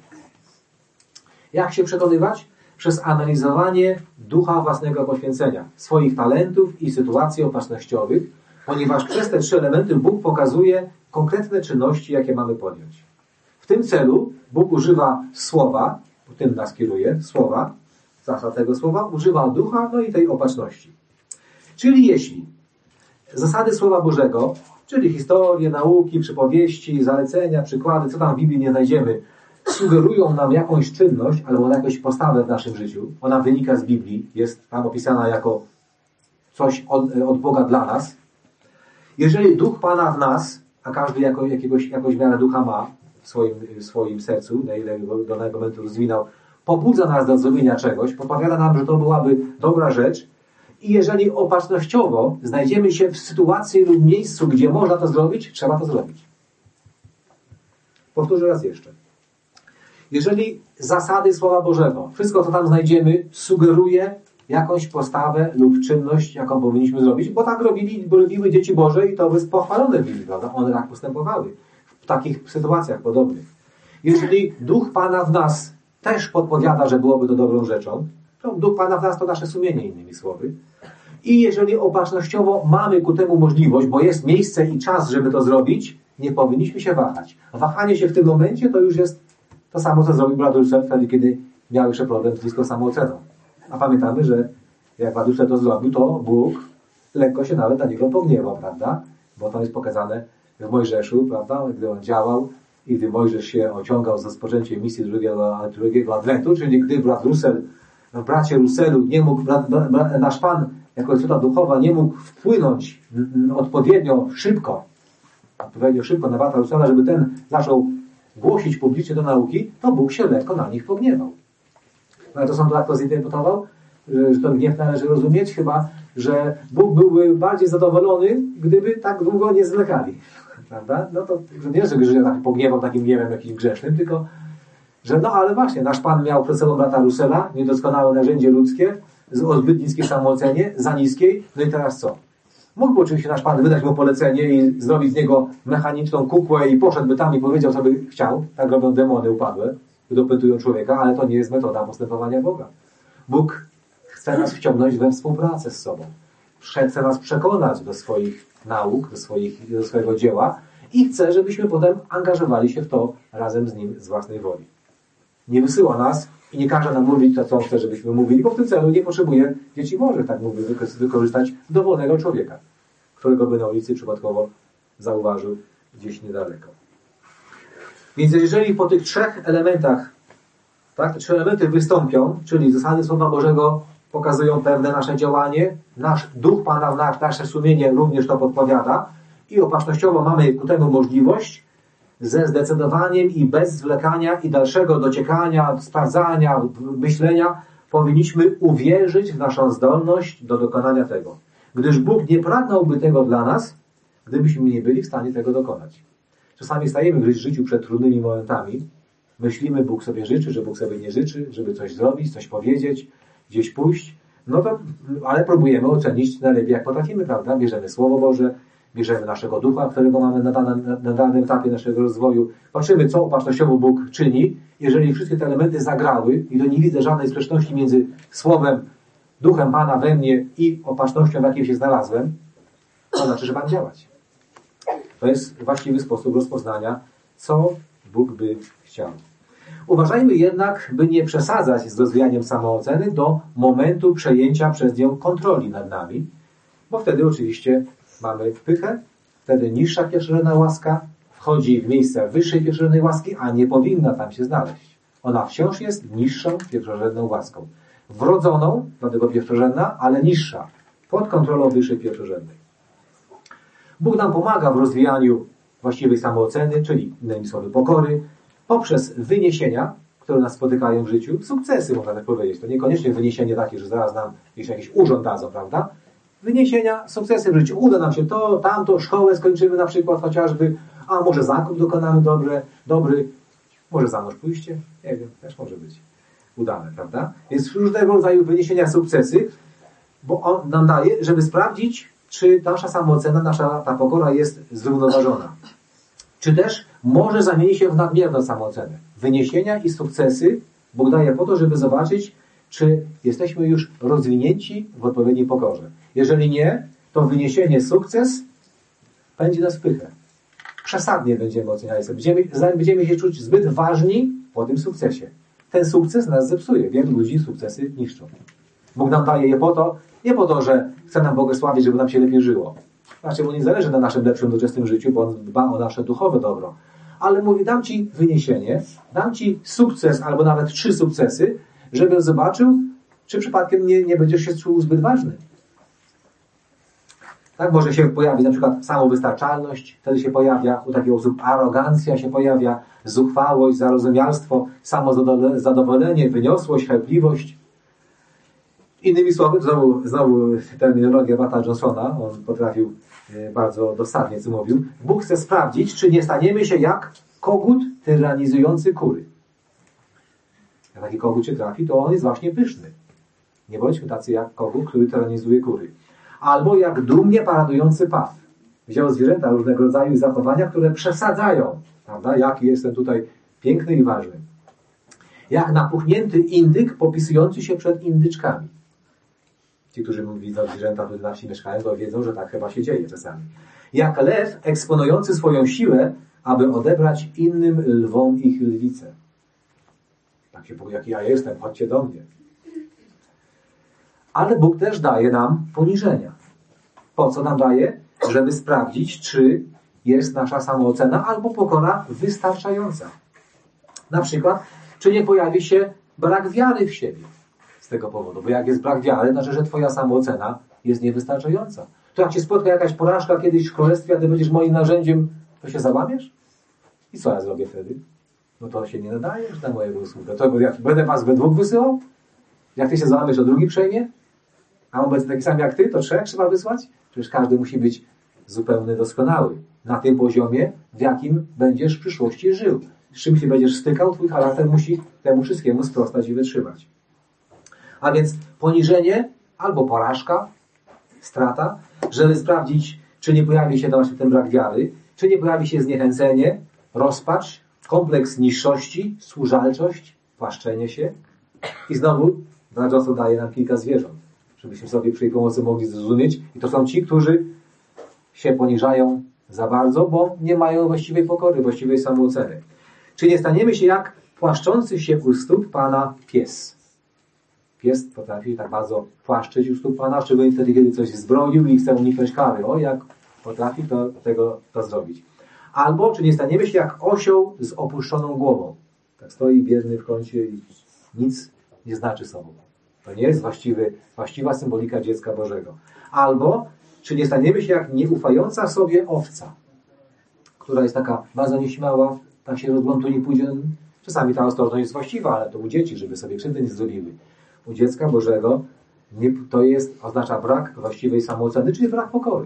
S1: Jak się przekonywać? Przez analizowanie ducha własnego poświęcenia, swoich talentów i sytuacji opatrznościowych, ponieważ przez te trzy elementy Bóg pokazuje konkretne czynności, jakie mamy podjąć. W tym celu Bóg używa słowa, tym nas kieruje, słowa, zasad tego słowa, używa ducha, no i tej opatrzności. Czyli jeśli zasady Słowa Bożego, czyli historie, nauki, przypowieści, zalecenia, przykłady, co tam w Biblii nie znajdziemy, sugerują nam jakąś czynność albo jakąś postawę w naszym życiu, ona wynika z Biblii, jest tam opisana jako coś od, od Boga dla nas. Jeżeli Duch Pana w nas, a każdy jako, jakiegoś, jakąś miarę ducha ma w swoim, w swoim sercu, na ile go do danego momentu rozwinął, pobudza nas do zrobienia czegoś, podpowiada nam, że to byłaby dobra rzecz i jeżeli opatrznościowo znajdziemy się w sytuacji lub miejscu, gdzie można to zrobić, trzeba to zrobić. Powtórzę raz jeszcze. Jeżeli zasady Słowa Bożego, wszystko co tam znajdziemy, sugeruje jakąś postawę lub czynność, jaką powinniśmy zrobić, bo tak robili, bo robiły dzieci Boże i to jest pochwalone w Biblii, prawda? One tak postępowały w takich sytuacjach podobnych. Jeżeli Duch Pana w nas też podpowiada, że byłoby to dobrą rzeczą, to Duch Pana w nas to nasze sumienie, innymi słowy. I jeżeli opatrznościowo mamy ku temu możliwość, bo jest miejsce i czas, żeby to zrobić, nie powinniśmy się wahać. Wahanie się w tym momencie to już jest to samo, co zrobił brat Russell wtedy, kiedy miał jeszcze problem z niską samooceną. A pamiętamy, że jak brat Russell to zrobił, to Bóg lekko się nawet na niego pogniewał, prawda? Bo to jest pokazane w Mojżeszu, prawda? Gdy on działał i gdy Mojżesz się ociągał z rozpoczęciem misji drugiego, drugiego adwentu, czyli gdy brat Russell, no bracie Russellu, nie mógł, brat, brat, nasz Pan jako istota duchowa nie mógł wpłynąć odpowiednio szybko, odpowiednio szybko na brata Russella, żeby ten zaczął głosić publicznie do nauki, to Bóg się lekko na nich pogniewał. No, to są to tak zinterpretował, że, że ten gniew należy rozumieć, chyba, że Bóg byłby bardziej zadowolony, gdyby tak długo nie zwlekali. Prawda? No to że nie, że się tak pogniewał takim gniewem jakimś grzesznym, tylko że no ale właśnie, nasz Pan miał przed sobą brata Russella, niedoskonałe narzędzie ludzkie, o zbyt niskiej samoocenie, za niskiej, no i teraz co? Mógłby oczywiście nasz Pan wydać mu polecenie i zrobić z niego mechaniczną kukłę i poszedłby tam i powiedział, co by chciał. Tak robią demony upadłe, dopytują człowieka, ale to nie jest metoda postępowania Boga. Bóg chce nas wciągnąć we współpracę z sobą. Chce nas przekonać do swoich nauk, do, swoich, do swojego dzieła i chce, żebyśmy potem angażowali się w to razem z Nim z własnej woli. Nie wysyła nas i nie każe nam mówić to, co on chce, żebyśmy mówili, bo w tym celu nie potrzebuje dzieci Bożych, tak mógłby wykorzystać dowolnego człowieka, którego by na ulicy przypadkowo zauważył gdzieś niedaleko. Więc jeżeli po tych trzech elementach, tak, te trzy elementy wystąpią, czyli zasady Słowa Bożego pokazują pewne nasze działanie, nasz Duch Pana w nas, nasze sumienie również to podpowiada i opatrznościowo mamy ku temu możliwość, ze zdecydowaniem i bez zwlekania i dalszego dociekania, sprawdzania, myślenia powinniśmy uwierzyć w naszą zdolność do dokonania tego. Gdyż Bóg nie pragnąłby tego dla nas, gdybyśmy nie byli w stanie tego dokonać. Czasami stajemy w życiu przed trudnymi momentami. Myślimy, Bóg sobie życzy, że Bóg sobie nie życzy, żeby coś zrobić, coś powiedzieć, gdzieś pójść. No to, ale próbujemy ocenić najlepiej, jak potrafimy, prawda? Bierzemy Słowo Boże, bierzemy naszego ducha, którego mamy na danym, na danym etapie naszego rozwoju. Patrzymy, co opatrznościowo Bóg czyni. Jeżeli wszystkie te elementy zagrały i to nie widzę żadnej sprzeczności między Słowem, Duchem Pana we mnie i opatrznością, w jakiej się znalazłem, to znaczy, że mam działać. To jest właściwy sposób rozpoznania, co Bóg by chciał. Uważajmy jednak, by nie przesadzać z rozwijaniem samooceny do momentu przejęcia przez nią kontroli nad nami, bo wtedy oczywiście mamy pychę, wtedy niższa pierwszorzędna łaska wchodzi w miejsce wyższej pierwszorzędnej łaski, a nie powinna tam się znaleźć. Ona wciąż jest niższą pierwszorzędną łaską. Wrodzoną, dlatego pierwszorzędna, ale niższa, pod kontrolą wyższej pierwszorzędnej. Bóg nam pomaga w rozwijaniu właściwej samooceny, czyli innymi słowy pokory, poprzez wyniesienia, które nas spotykają w życiu, sukcesy, można tak powiedzieć. To niekoniecznie wyniesienie takie, że zaraz nam jeszcze jakiś urząd dadzą, prawda? Wyniesienia, sukcesy w życiu. Uda nam się to, tamto, szkołę skończymy na przykład chociażby, a może zakup dokonamy dobry, dobry, może za mąż pójście, nie wiem, też może być udane, prawda? Więc różnego rodzaju wyniesienia, sukcesy, bo on nam daje, żeby sprawdzić, czy nasza samoocena, nasza ta pokora jest zrównoważona. Czy też może zamieni się w nadmierną samoocenę. Wyniesienia i sukcesy Bóg daje po to, żeby zobaczyć, czy jesteśmy już rozwinięci w odpowiedniej pokorze. Jeżeli nie, to wyniesienie, sukces będzie nas pychę. Przesadnie będziemy oceniali sobie. Będziemy, będziemy się czuć zbyt ważni po tym sukcesie. Ten sukces nas zepsuje. Wielu ludzi sukcesy niszczą. Bóg nam daje je po to, nie po to, że chce nam błogosławić, żeby nam się lepiej żyło. Znaczy, mu nie zależy na naszym lepszym, doczesnym życiu, bo On dba o nasze duchowe dobro. Ale mówi, dam Ci wyniesienie, dam Ci sukces, albo nawet trzy sukcesy, żebym zobaczył, czy przypadkiem nie, nie będziesz się czuł zbyt ważny. Tak, może się pojawić na przykład samowystarczalność, wtedy się pojawia u takich osób arogancja się pojawia, zuchwałość, zarozumialstwo, samozadowolenie, wyniosłość, chętliwość. Innymi słowy, znowu, znowu terminologia Bata Johnsona, on potrafił bardzo dosadnie, co mówił. Bóg chce sprawdzić, czy nie staniemy się jak kogut tyranizujący kury. Jak taki kogut się trafi, to on jest właśnie pyszny. Nie bądźmy tacy jak kogut, który tyranizuje kury. Albo jak dumnie paradujący paw. Wziął zwierzęta różnego rodzaju zachowania, które przesadzają. Prawda? Jaki jestem tutaj piękny i ważny. Jak napuchnięty indyk popisujący się przed indyczkami. Ci, którzy widzą zwierzęta, które na wsi mieszkają, to wiedzą, że tak chyba się dzieje czasami. Jak lew eksponujący swoją siłę, aby odebrać innym lwom ich lwice. Tak się powie, jaki ja jestem, chodźcie do mnie. Ale Bóg też daje nam poniżenia. Po co nam daje? Żeby sprawdzić, czy jest nasza samoocena albo pokora wystarczająca. Na przykład, czy nie pojawi się brak wiary w siebie z tego powodu. Bo jak jest brak wiary, to znaczy, że twoja samoocena jest niewystarczająca. To jak cię spotka jakaś porażka kiedyś w królestwie, a ty będziesz moim narzędziem, to się załamiesz? I co ja zrobię wtedy? No to się nie nadajesz na mojego usługę. To jak będę was we dwóch wysyłał? Jak ty się załamiesz, to drugi przejmie? A on będzie taki sam jak ty, to trzech trzeba wysłać? Przecież każdy musi być zupełnie doskonały. Na tym poziomie, w jakim będziesz w przyszłości żył. Z czym się będziesz stykał, twój charakter musi temu wszystkiemu sprostać i wytrzymać. A więc poniżenie albo porażka, strata, żeby sprawdzić, czy nie pojawi się właśnie ten brak wiary, czy nie pojawi się zniechęcenie, rozpacz, kompleks niższości, służalczość, płaszczenie się. I znowu Johnston daje nam kilka zwierząt, żebyśmy sobie przy jej pomocy mogli zrozumieć. I to są ci, którzy się poniżają za bardzo, bo nie mają właściwej pokory, właściwej samooceny. Czy nie staniemy się jak płaszczący się u stóp Pana pies. Pies potrafi tak bardzo płaszczyć u stóp Pana, szczególnie wtedy, kiedy coś zbroił i chce uniknąć kary. O, jak potrafi to, tego to zrobić. Albo czy nie staniemy się jak osioł z opuszczoną głową. Tak stoi biedny w kącie i nic nie znaczy sobą. To nie jest właściwy, właściwa symbolika dziecka Bożego. Albo czy nie staniemy się jak nieufająca sobie owca, która jest taka bardzo nieśmiała, tak się rozgląduje i pójdzie. Czasami ta ostrożność jest właściwa, ale to u dzieci, żeby sobie krzywdy nie zrobiły. U dziecka Bożego nie, to jest, oznacza brak właściwej samooceny, czyli brak pokory.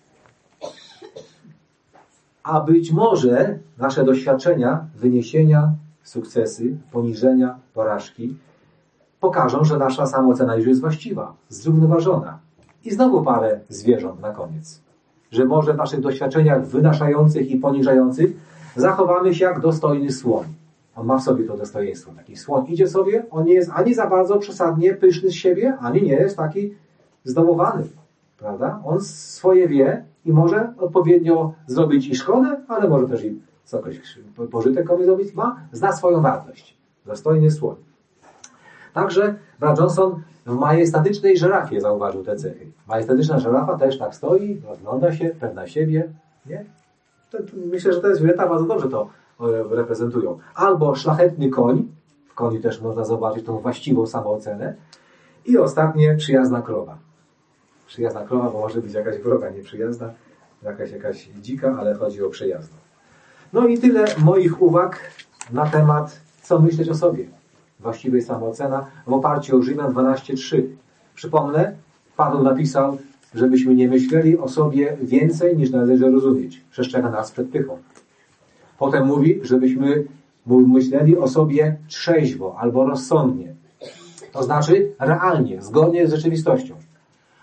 S1: A być może nasze doświadczenia, wyniesienia, sukcesy, poniżenia, porażki pokażą, że nasza samoocena już jest właściwa, zrównoważona. I znowu parę zwierząt na koniec. Że może w naszych doświadczeniach wynaszających i poniżających zachowamy się jak dostojny słoń. On ma w sobie to dostojeństwo. Taki słoń idzie sobie, on nie jest ani za bardzo przesadnie pyszny z siebie, ani nie jest taki zdołowany. Prawda? On swoje wie i może odpowiednio zrobić i szkodę, ale może też i coś pożytek komuś zrobić. Ma, zna swoją wartość. Dostojny słoń. Także brat Johnson w majestatycznej żyrafie zauważył te cechy. Majestatyczna żyrafa też tak stoi, rozgląda się, pewna siebie. Nie? To, to myślę, że te zwierzęta bardzo dobrze to reprezentują. Albo szlachetny koń. W koniu też można zobaczyć tą właściwą samoocenę. I ostatnie, przyjazna krowa. Przyjazna krowa, bo może być jakaś wroga nieprzyjazna, jakaś, jakaś dzika, ale chodzi o przyjazną. No i tyle moich uwag na temat, co myśleć o sobie. Właściwej samoocena w oparciu o Rzymian dwanaście trzy. Przypomnę, Paweł napisał, żebyśmy nie myśleli o sobie więcej niż należy rozumieć. Przestrzega nas przed pychą. Potem mówi, żebyśmy myśleli o sobie trzeźwo albo rozsądnie. To znaczy realnie, zgodnie z rzeczywistością.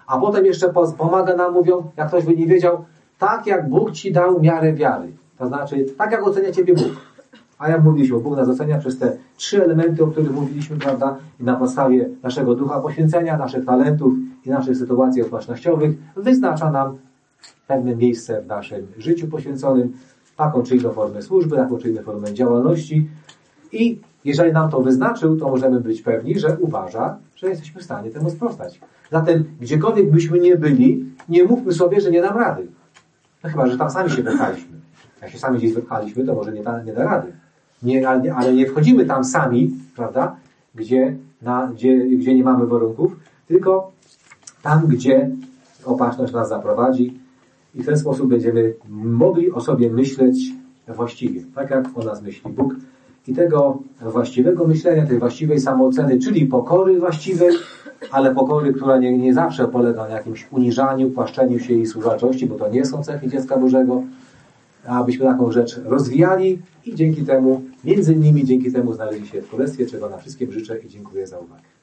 S1: A potem jeszcze pomaga nam, mówią, jak ktoś by nie wiedział, tak jak Bóg ci dał miarę wiary. To znaczy, tak jak ocenia ciebie Bóg. A jak mówiliśmy, Bóg nas ocenia przez te trzy elementy, o których mówiliśmy, prawda? I na podstawie naszego ducha poświęcenia, naszych talentów i naszych sytuacji okolicznościowych wyznacza nam pewne miejsce w naszym życiu poświęconym, taką czy inną formę służby, taką czy inną formę działalności. I jeżeli nam to wyznaczył, to możemy być pewni, że uważa, że jesteśmy w stanie temu sprostać. Zatem, gdziekolwiek byśmy nie byli, nie mówmy sobie, że nie dam rady. No chyba, że tam sami się wypchaliśmy. Jak się sami gdzieś wypchaliśmy, to może nie da, nie da rady. Nie, ale, ale nie wchodzimy tam sami, prawda, gdzie, na, gdzie, gdzie nie mamy warunków, tylko tam, gdzie opatrzność nas zaprowadzi i w ten sposób będziemy mogli o sobie myśleć właściwie, tak jak o nas myśli Bóg. I tego właściwego myślenia, tej właściwej samooceny, czyli pokory właściwej, ale pokory, która nie, nie zawsze polega na jakimś uniżaniu, płaszczeniu się i służalczości, bo to nie są cechy dziecka Bożego, abyśmy taką rzecz rozwijali i dzięki temu, między innymi dzięki temu znaleźli się w Królestwie, czego na wszystkim życzę i dziękuję za uwagę.